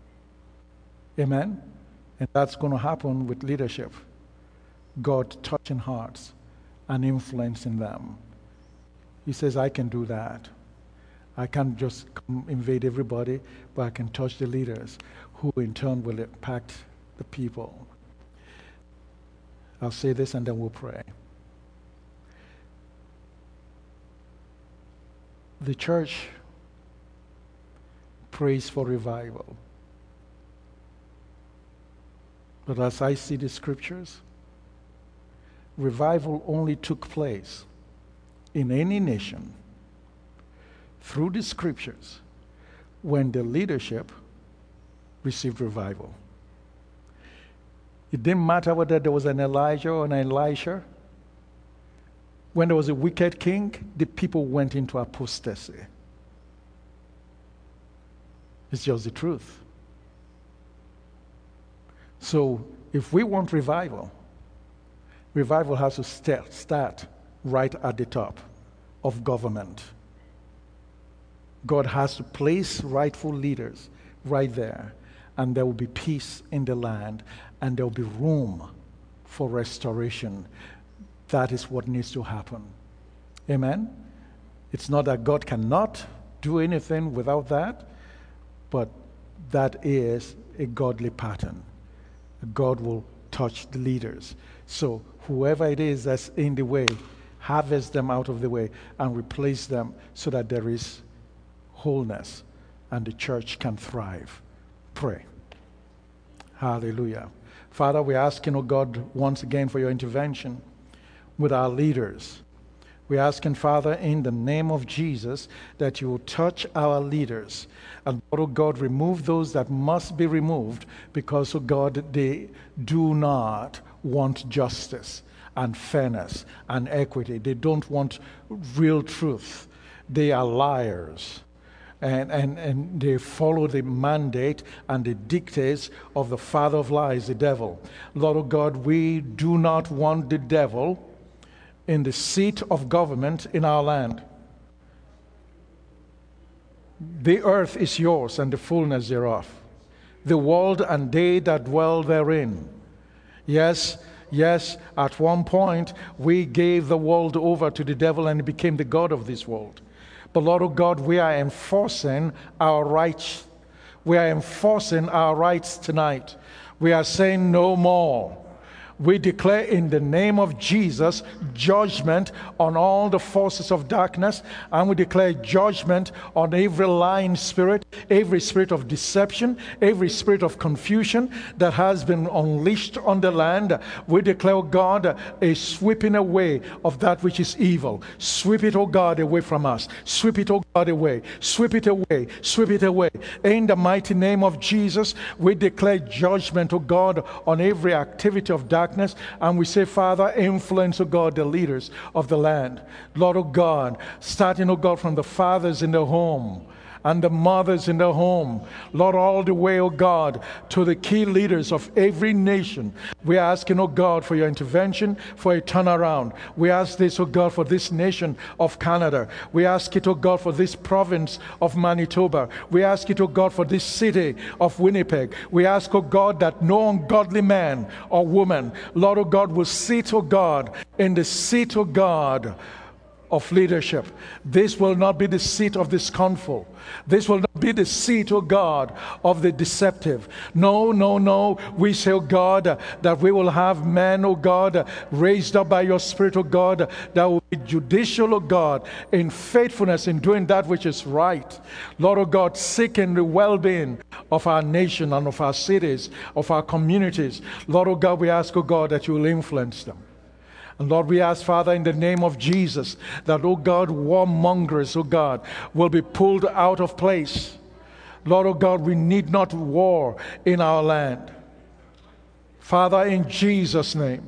Amen? And that's going to happen with leadership. God touching hearts and influencing them. He says, I can do that. I can't just come invade everybody, but I can touch the leaders, who in turn will impact the people. I'll say this and then we'll pray. The church prays for revival. But as I see the scriptures, revival only took place in any nation through the scriptures when the leadership received revival. It didn't matter whether there was an Elijah or an Elisha. When there was a wicked king, the people went into apostasy. It's just the truth. So if we want revival, revival has to start, start right at the top of government. God has to place rightful leaders right there. And there will be peace in the land, and there will be room for restoration. That is what needs to happen. Amen? It's not that God cannot do anything without that, but that is a godly pattern. God will touch the leaders. So whoever it is that's in the way, harvest them out of the way and replace them so that there is wholeness and the church can thrive. Pray. Hallelujah. Father, we're asking, oh God, once again for your intervention with our leaders. We're asking, Father, in the name of Jesus, that you will touch our leaders. And, oh God, remove those that must be removed because, oh God, they do not want justice and fairness and equity. They don't want real truth. They are liars. And, and, and they follow the mandate and the dictates of the father of lies, the devil. Lord oh God, we do not want the devil in the seat of government in our land. The earth is yours and the fullness thereof, the world and they that dwell therein. Yes, yes, at one point we gave the world over to the devil and he became the god of this world. But Lord, oh God, we are enforcing our rights. We are enforcing our rights tonight. We are saying no more. We declare in the name of Jesus judgment on all the forces of darkness, and we declare judgment on every lying spirit, every spirit of deception, every spirit of confusion that has been unleashed on the land. We declare, oh God, a sweeping away of that which is evil. Sweep it, oh God, away from us. Sweep it, oh God, away. Sweep it away. Sweep it away. In the mighty name of Jesus, we declare judgment, oh God, on every activity of darkness. And we say, Father, influence, oh God, the leaders of the land. Lord, oh God, starting, oh God, from the fathers in the home and the mothers in the home. Lord, all the way, oh God, to the key leaders of every nation. We are asking, oh God, for your intervention, for a turnaround. We ask this, oh God, for this nation of Canada. We ask it, oh God, for this province of Manitoba. We ask it, oh God, for this city of Winnipeg. We ask, oh God, that no ungodly man or woman, Lord, oh God, will sit, oh God, in the seat, oh God, of leadership. This will not be the seat of the scornful. This will not be the seat, oh God, of the deceptive. No, no, no. We say, oh God, that we will have men, oh God, raised up by your Spirit, oh God, that will be judicial, oh God, in faithfulness in doing that which is right. Lord, oh God, seeking the well-being of our nation and of our cities, of our communities. Lord, oh God, we ask, oh God, that you will influence them. And Lord, we ask, Father, in the name of Jesus, that, oh God, warmongers, oh God, will be pulled out of place. Lord, oh God, we need not war in our land. Father, in Jesus' name,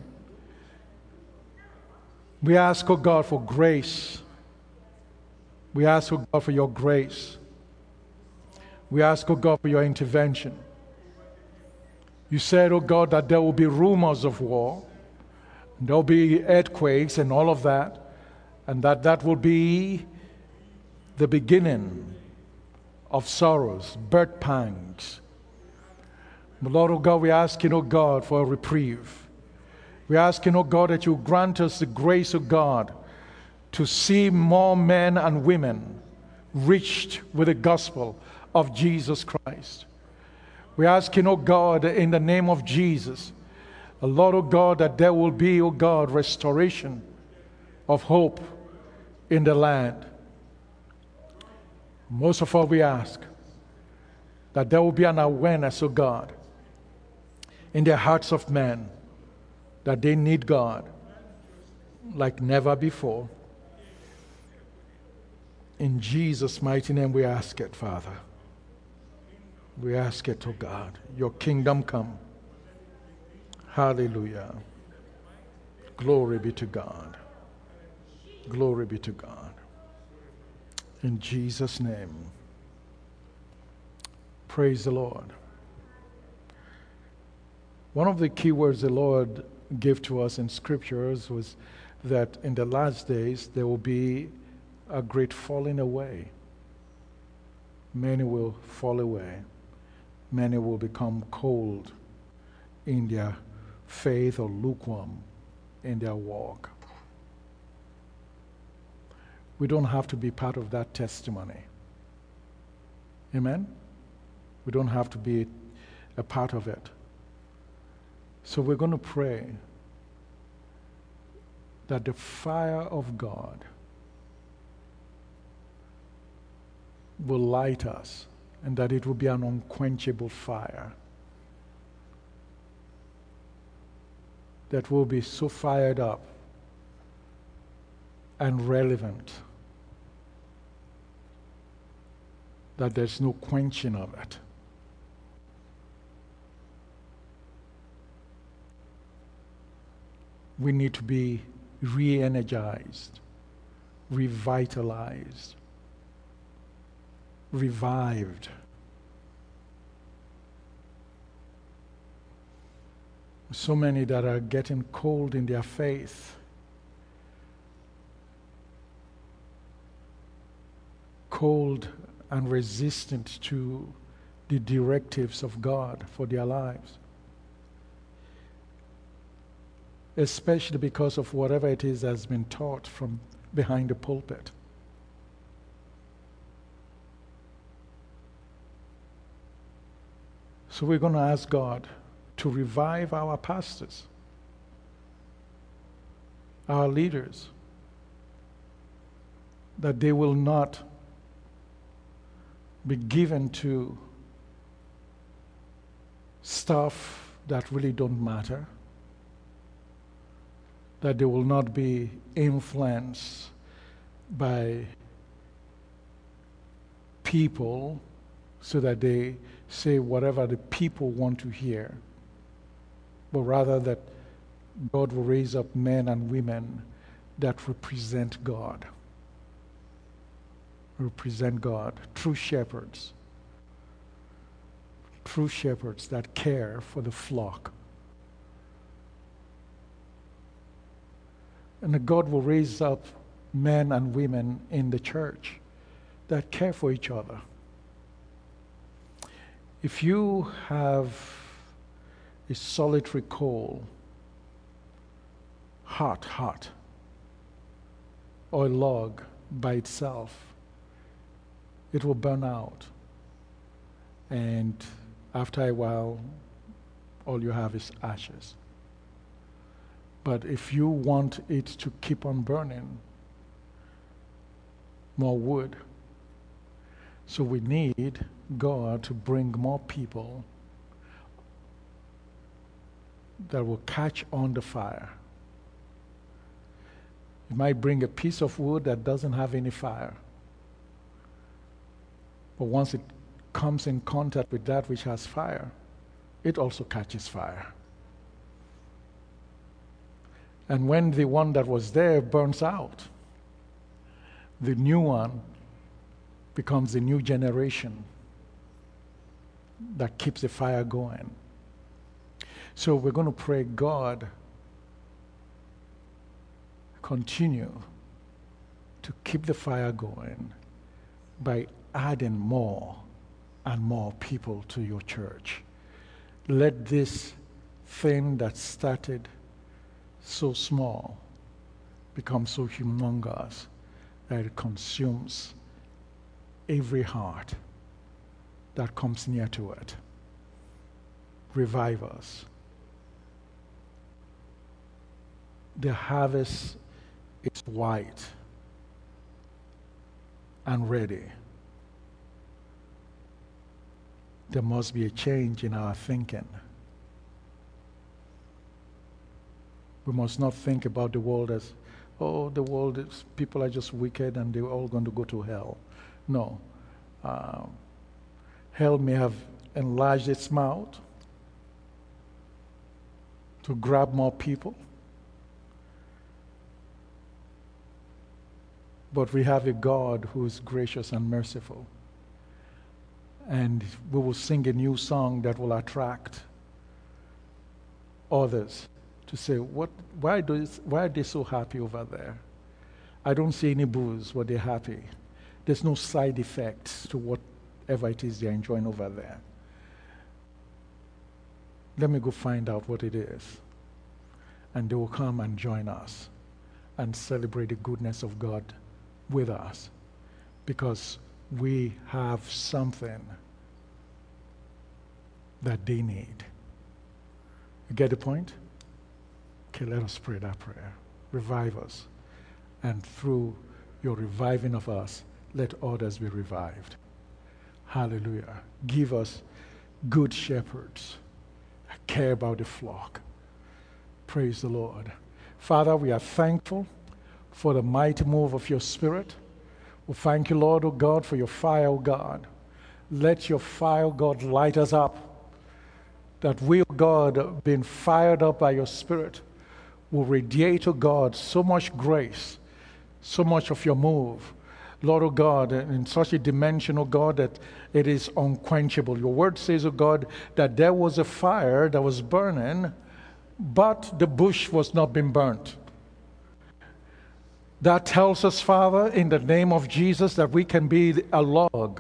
we ask, oh God, for grace. We ask, oh God, for your grace. We ask, oh God, for your intervention. You said, oh God, that there will be rumors of war. There'll be earthquakes and all of that, and that that will be the beginning of sorrows, birth pangs. But Lord, oh God, we're asking, oh God, for a reprieve. We're asking, oh God, that you grant us the grace of God to see more men and women reached with the gospel of Jesus Christ. We're asking, oh God, in the name of Jesus, Lord, oh God, that there will be, oh God, restoration of hope in the land. Most of all, we ask that there will be an awareness, oh God, in the hearts of men that they need God like never before. In Jesus' mighty name we ask it, Father. We ask it, oh God, your kingdom come. Hallelujah. Glory be to God. Glory be to God. In Jesus' name. Praise the Lord. One of the key words the Lord gave to us in scriptures was that in the last days there will be a great falling away. Many will fall away. many will become cold in their faith or lukewarm in their walk. We don't have to be part of that testimony. Amen? We don't have to be a part of it. So we're going to pray that the fire of God will light us, and that it will be an unquenchable fire that will be so fired up and relevant that there's no quenching of it. We need to be re-energized, revitalized, revived. So many that are getting cold in their faith, cold and resistant to the directives of God for their lives, especially because of whatever it is that's been taught from behind the pulpit. So we're going to ask God to revive our pastors, our leaders, that they will not be given to stuff that really don't matter, that they will not be influenced by people so that they say whatever the people want to hear, but rather that God will raise up men and women that represent God. Represent God, true shepherds, true shepherds that care for the flock. And that God will raise up men and women in the church that care for each other. If you have a solitary coal, hot, hot, or a log by itself, it will burn out. And after a while, all you have is ashes. But if you want it to keep on burning, more wood. So we need God to bring more people that will catch on the fire. You might bring a piece of wood that doesn't have any fire. But once it comes in contact with that which has fire, it also catches fire. And when the one that was there burns out, the new one becomes the new generation that keeps the fire going. So we're going to pray, God, continue to keep the fire going by adding more and more people to your church. Let this thing that started so small become so humongous that it consumes every heart that comes near to it. Revive us. The harvest is white and ready. There must be a change in our thinking. We must not think about the world as, oh, the world is, people are just wicked and they're all going to go to hell. No. Um, hell may have enlarged its mouth to grab more people. But we have a God who is gracious and merciful. And we will sing a new song that will attract others to say, "What? Why do? Why are they so happy over there? I don't see any booze, but they're happy. There's no side effects to whatever it is they're enjoying over there." Let me go find out what it is. And they will come and join us and celebrate the goodness of God with us, because we have something that they need. You get the point? Okay, let us pray that prayer. Revive us. And through your reviving of us, let others be revived. Hallelujah. Give us good shepherds that care about the flock. Praise the Lord. Father, we are thankful for the mighty move of your Spirit. We thank you, Lord, O God, for your fire, O God. Let your fire, O God, light us up, that we, O God, being fired up by your Spirit, will radiate, O God, so much grace, so much of your move, Lord, O God, in such a dimension, O God, that it is unquenchable. Your word says, O God, that there was a fire that was burning, but the bush was not being burnt. That tells us, Father, in the name of Jesus, that we can be a log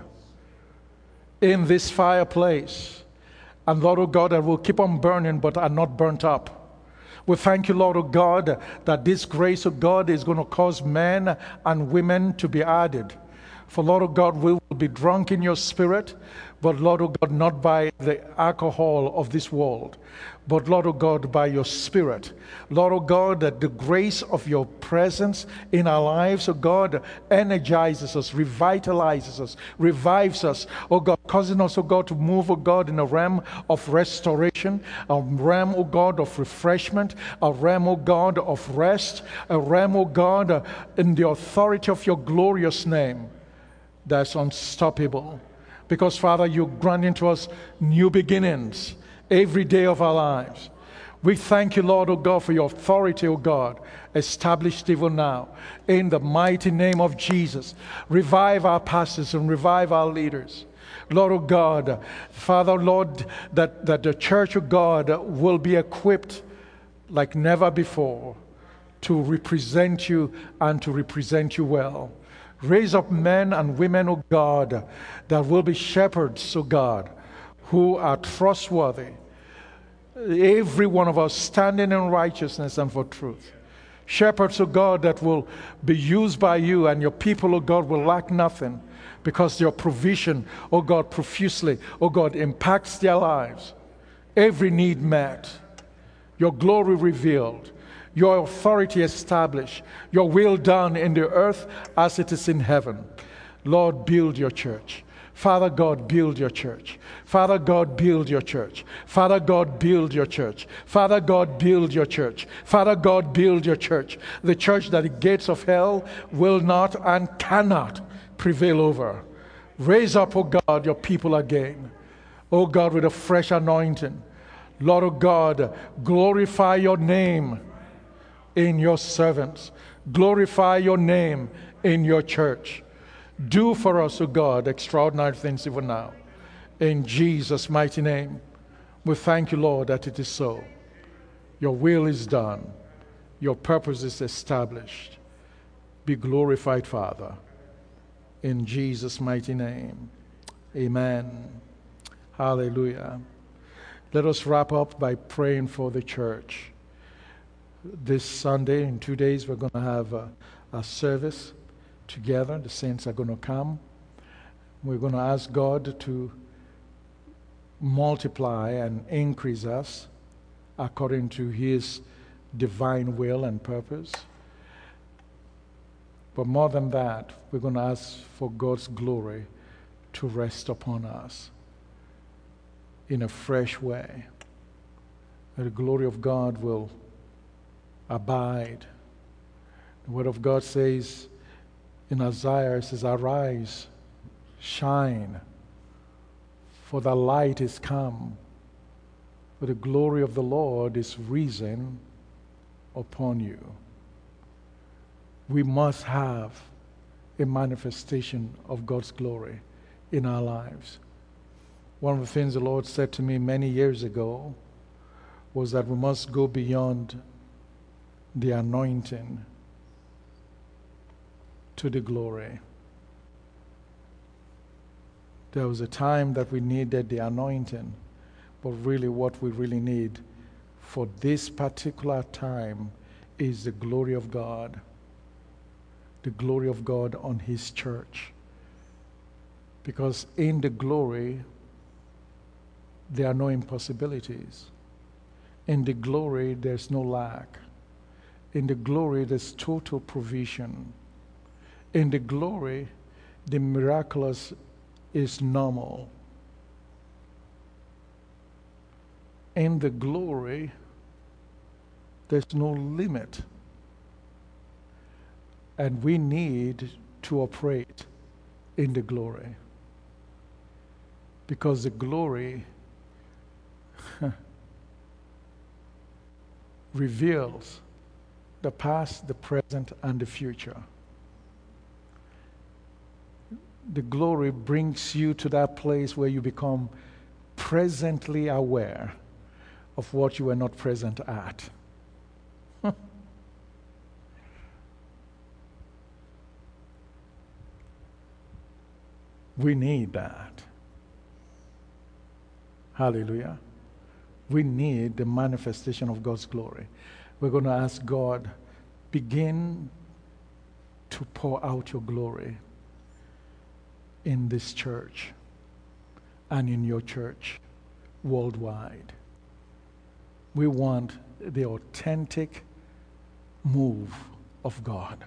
in this fireplace. And Lord, O God, that will keep on burning but are not burnt up. We thank you, Lord, O God, that this grace of God is going to cause men and women to be added. For Lord, O God, we will be drunk in your Spirit, but Lord, O God, not by the alcohol of this world, but Lord, O God, by your Spirit. Lord, O God, that the grace of your presence in our lives, O God, energizes us, revitalizes us, revives us, O God, causing us, O God, to move, O God, in a realm of restoration, a realm, O God, of refreshment, a realm, O God, of rest, a realm, O God, in the authority of your glorious name that's unstoppable. Because, Father, you grant into us new beginnings every day of our lives. We thank you, Lord, O God, for your authority, O God, established even now. In the mighty name of Jesus, revive our pastors and revive our leaders. Lord, O God, Father, Lord, that, that the church of God will be equipped like never before to represent you and to represent you well. Raise up men and women, O God, that will be shepherds, O God, who are trustworthy. Every one of us standing in righteousness and for truth. Shepherds, O God, that will be used by you, and your people, O God, will lack nothing, because your provision, O God, profusely, O God, impacts their lives. Every need met, your glory revealed, your authority established, your will done in the earth as it is in heaven. Lord, build your church. Father God, build your church. Father God, build your church. Father God, build your church. Father God, build your church. Father God, build your church. The church that the gates of hell will not and cannot prevail over. Raise up, O God, your people again. O God, with a fresh anointing. Lord, O God, glorify your name in your servants. Glorify your name in your church. Do for us, O God, extraordinary things even now. In Jesus' mighty name, we thank you, Lord, that it is so. Your will is done. Your purpose is established. Be glorified, Father. In Jesus' mighty name. Amen. Hallelujah. Let us wrap up by praying for the church. This Sunday, in two days, we're going to have a, a service together. The saints are going to come. We're going to ask God to multiply and increase us according to his divine will and purpose. But more than that, we're going to ask for God's glory to rest upon us in a fresh way. That the glory of God will abide. The word of God says in Isaiah, it says, arise, shine, for the light is come, for the glory of the Lord is risen upon you. We must have a manifestation of God's glory in our lives. One of the things the Lord said to me many years ago was that we must go beyond the anointing to the glory. There was a time that we needed the anointing, But really, what we really need for this particular time is the glory of God. The glory of God on His church. Because in the glory, there are no impossibilities. In the glory, there's no lack. In the glory, there's total provision. In the glory, the miraculous is normal. In the glory, there's no limit. And we need to operate in the glory. Because the glory reveals the past, the present, and the future. The glory brings you to that place where you become presently aware of what you were not present at. We need that. Hallelujah. We need the manifestation of God's glory. We're going to ask God, begin to pour out your glory in this church and in your church worldwide. We want the authentic move of God.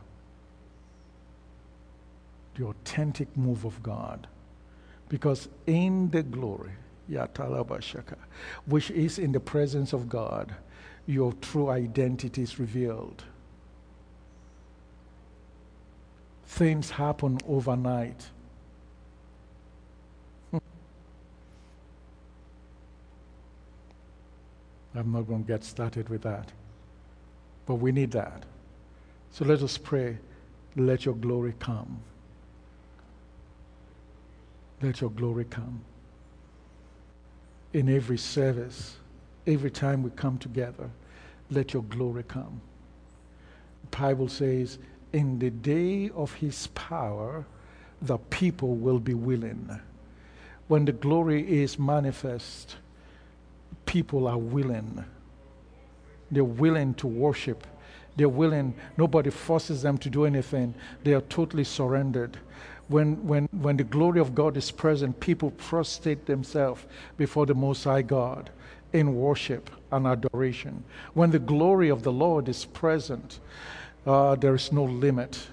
The authentic move of God. Because in the glory, Yatalabashaka, which is in the presence of God, your true identity is revealed. Things happen overnight. I'm not going to get started with that. But we need that. So let us pray, let your glory come. Let your glory come. In every service, every time we come together, let your glory come. The Bible says, in the day of His power, the people will be willing. When the glory is manifest, people are willing. They're willing to worship. They're willing. Nobody forces them to do anything. They are totally surrendered. When, when, when the glory of God is present, people prostrate themselves before the Most High God in worship and adoration. When the glory of the Lord is present, uh, there is no limit.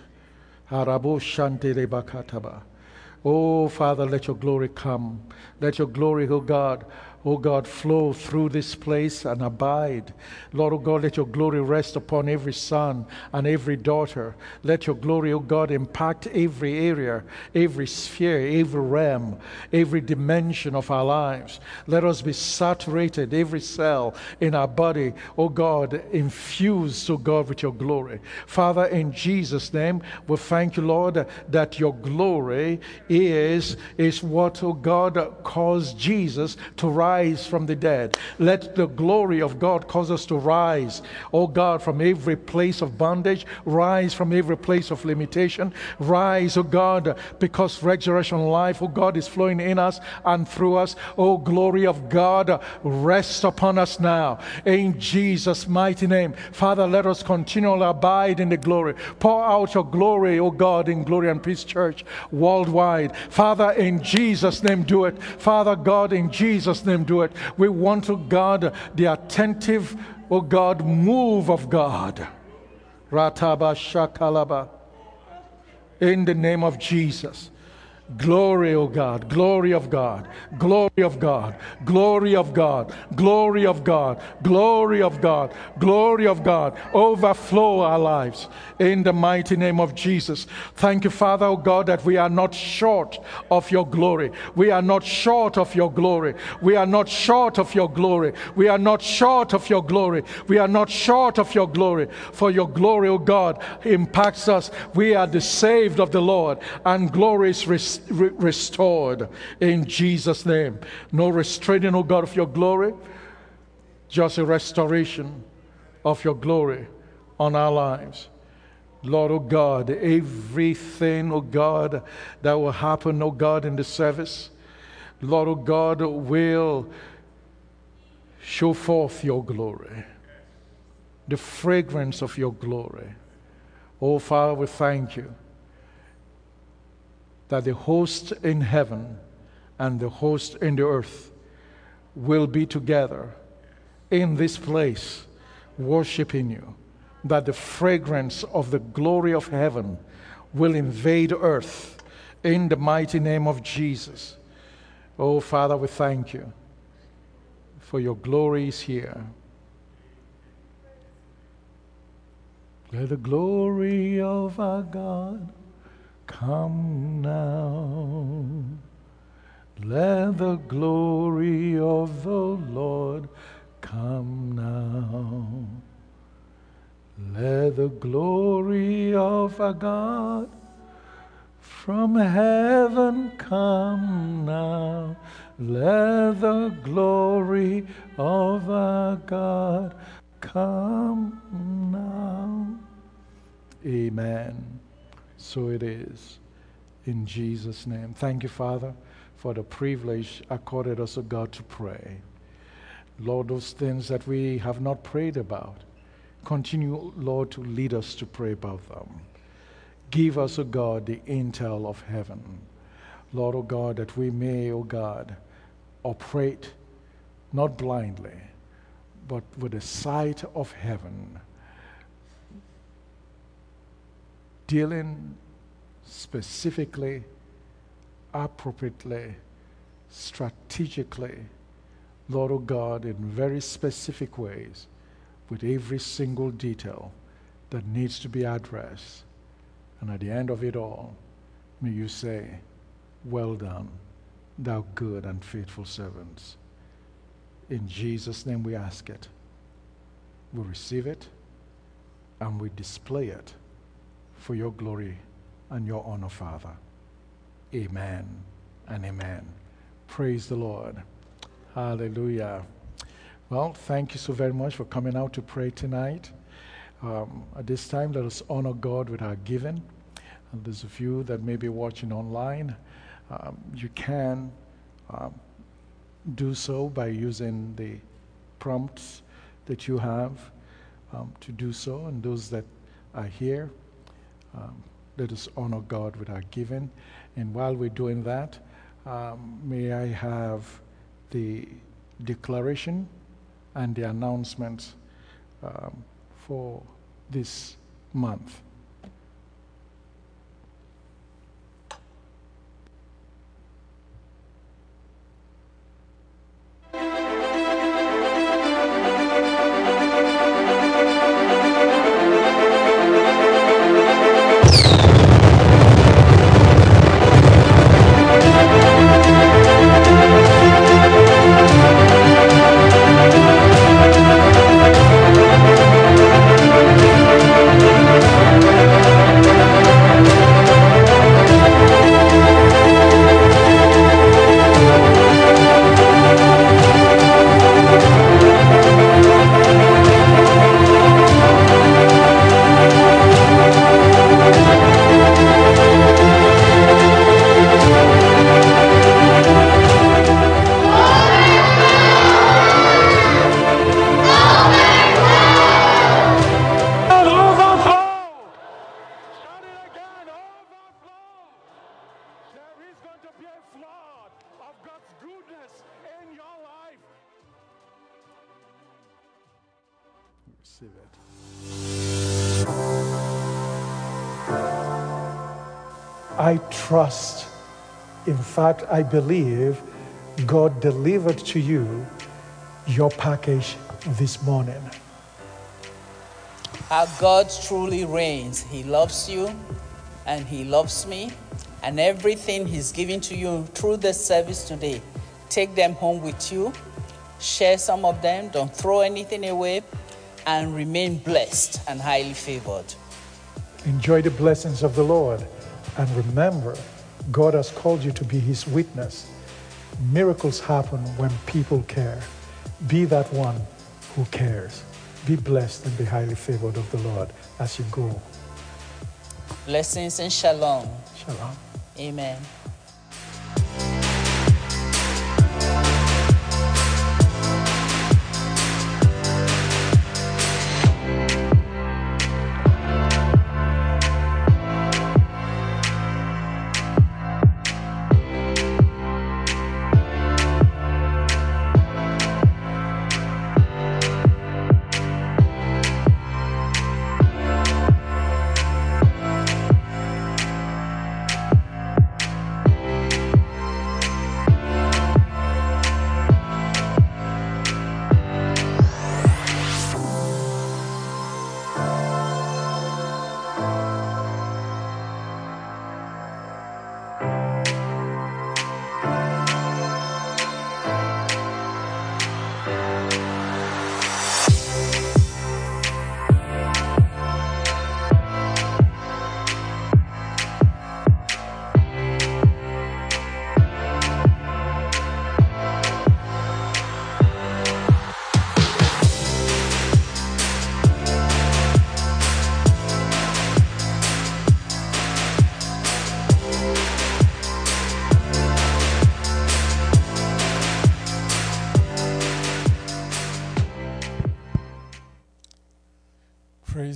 Oh, Father, let your glory come. Let your glory, oh God, oh God, flow through this place and abide. Lord, oh God, let your glory rest upon every son and every daughter. Let your glory, oh God, impact every area, every sphere, every realm, every dimension of our lives. Let us be saturated, every cell in our body, oh God, infused, oh God, with your glory. Father, in Jesus' name, we thank you, Lord, that your glory is, is what, oh God, caused Jesus to rise from the dead. Let the glory of God cause us to rise, oh God, from every place of bondage, rise from every place of limitation, rise, oh God, because resurrection life, oh God, is flowing in us and through us. Oh, glory of God, rest upon us now. In Jesus' mighty name. Father, let us continually abide in the glory. Pour out your glory, oh God, in Glory and Peace Church worldwide. Father, in Jesus' name, do it. Father God, in Jesus' name, do it. We want, oh God, the attentive, oh God, move of God. Rataba shakalaba. In the name of Jesus. Glory, O God, glory of God, glory of God, glory of God, glory of God, glory of God, glory of God, overflow our lives in the mighty name of Jesus. Thank you, Father, O God, that we are not short of your glory. We are not short of your glory. We are not short of your glory. We are not short of your glory. We are not short of your glory. For your glory, O God, impacts us. We are the saved of the Lord, and glory is restored. restored in Jesus' name. No restraining, oh God, of your glory, just a restoration of your glory on our lives. Lord, oh God, everything, oh God, that will happen, oh God, in the service, Lord, oh God, will Show forth your glory, the fragrance of your glory. Oh, Father, we thank you that the host in heaven and the host in the earth will be together in this place, worshiping you, that the fragrance of the glory of heaven will invade earth in the mighty name of Jesus. Oh, Father, we thank you for your glory is here. Let the glory of our God come now. Let the glory of the Lord come now. Let the glory of our God from heaven come now. Let the glory of our God come now. Amen. So it is. In Jesus' name. Thank you, Father, for the privilege accorded us, O God, to pray. Lord, those things that we have not prayed about, continue, Lord, to lead us to pray about them. Give us, O God, the intel of heaven. Lord, O God, that we may, O God, operate not blindly, but with the sight of heaven, dealing specifically, appropriately, strategically, Lord, O God, in very specific ways, with every single detail that needs to be addressed. And at the end of it all, may you say, well done, thou good and faithful servants. In Jesus' name we ask it. We receive it and we display it for your glory and your honor, Father. Amen and amen. Praise the Lord. Hallelujah. Well, thank you so very much for coming out to pray tonight. Um, at this time, let us honor God with our giving. And those of you that may be watching online, um, you can um, do so by using the prompts that you have um, to do so. And those that are here, um, let us honor God with our giving. And while we're doing that, um, may I have the declaration and the announcement um, for this month. Receive it. I trust, in fact, I believe God delivered to you your package this morning. Our God truly reigns. He loves you and He loves me. And everything He's giving to you through this service today, take them home with you. Share some of them. Don't throw anything away. And remain blessed and highly favored. Enjoy the blessings of the Lord. And remember, God has called you to be His witness. Miracles happen when people care. Be that one who cares. Be blessed and be highly favored of the Lord as you go. Blessings and shalom. Shalom. Amen.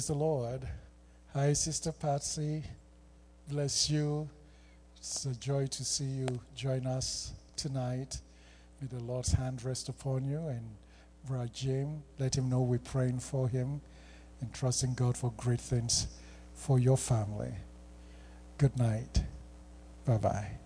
Praise the Lord. Hi, Sister Patsy. Bless you. It's a joy to see you join us tonight. May the Lord's hand rest upon you. And Brother Jim, let him know we're praying for him and trusting God for great things for your family. Good night. Bye-bye.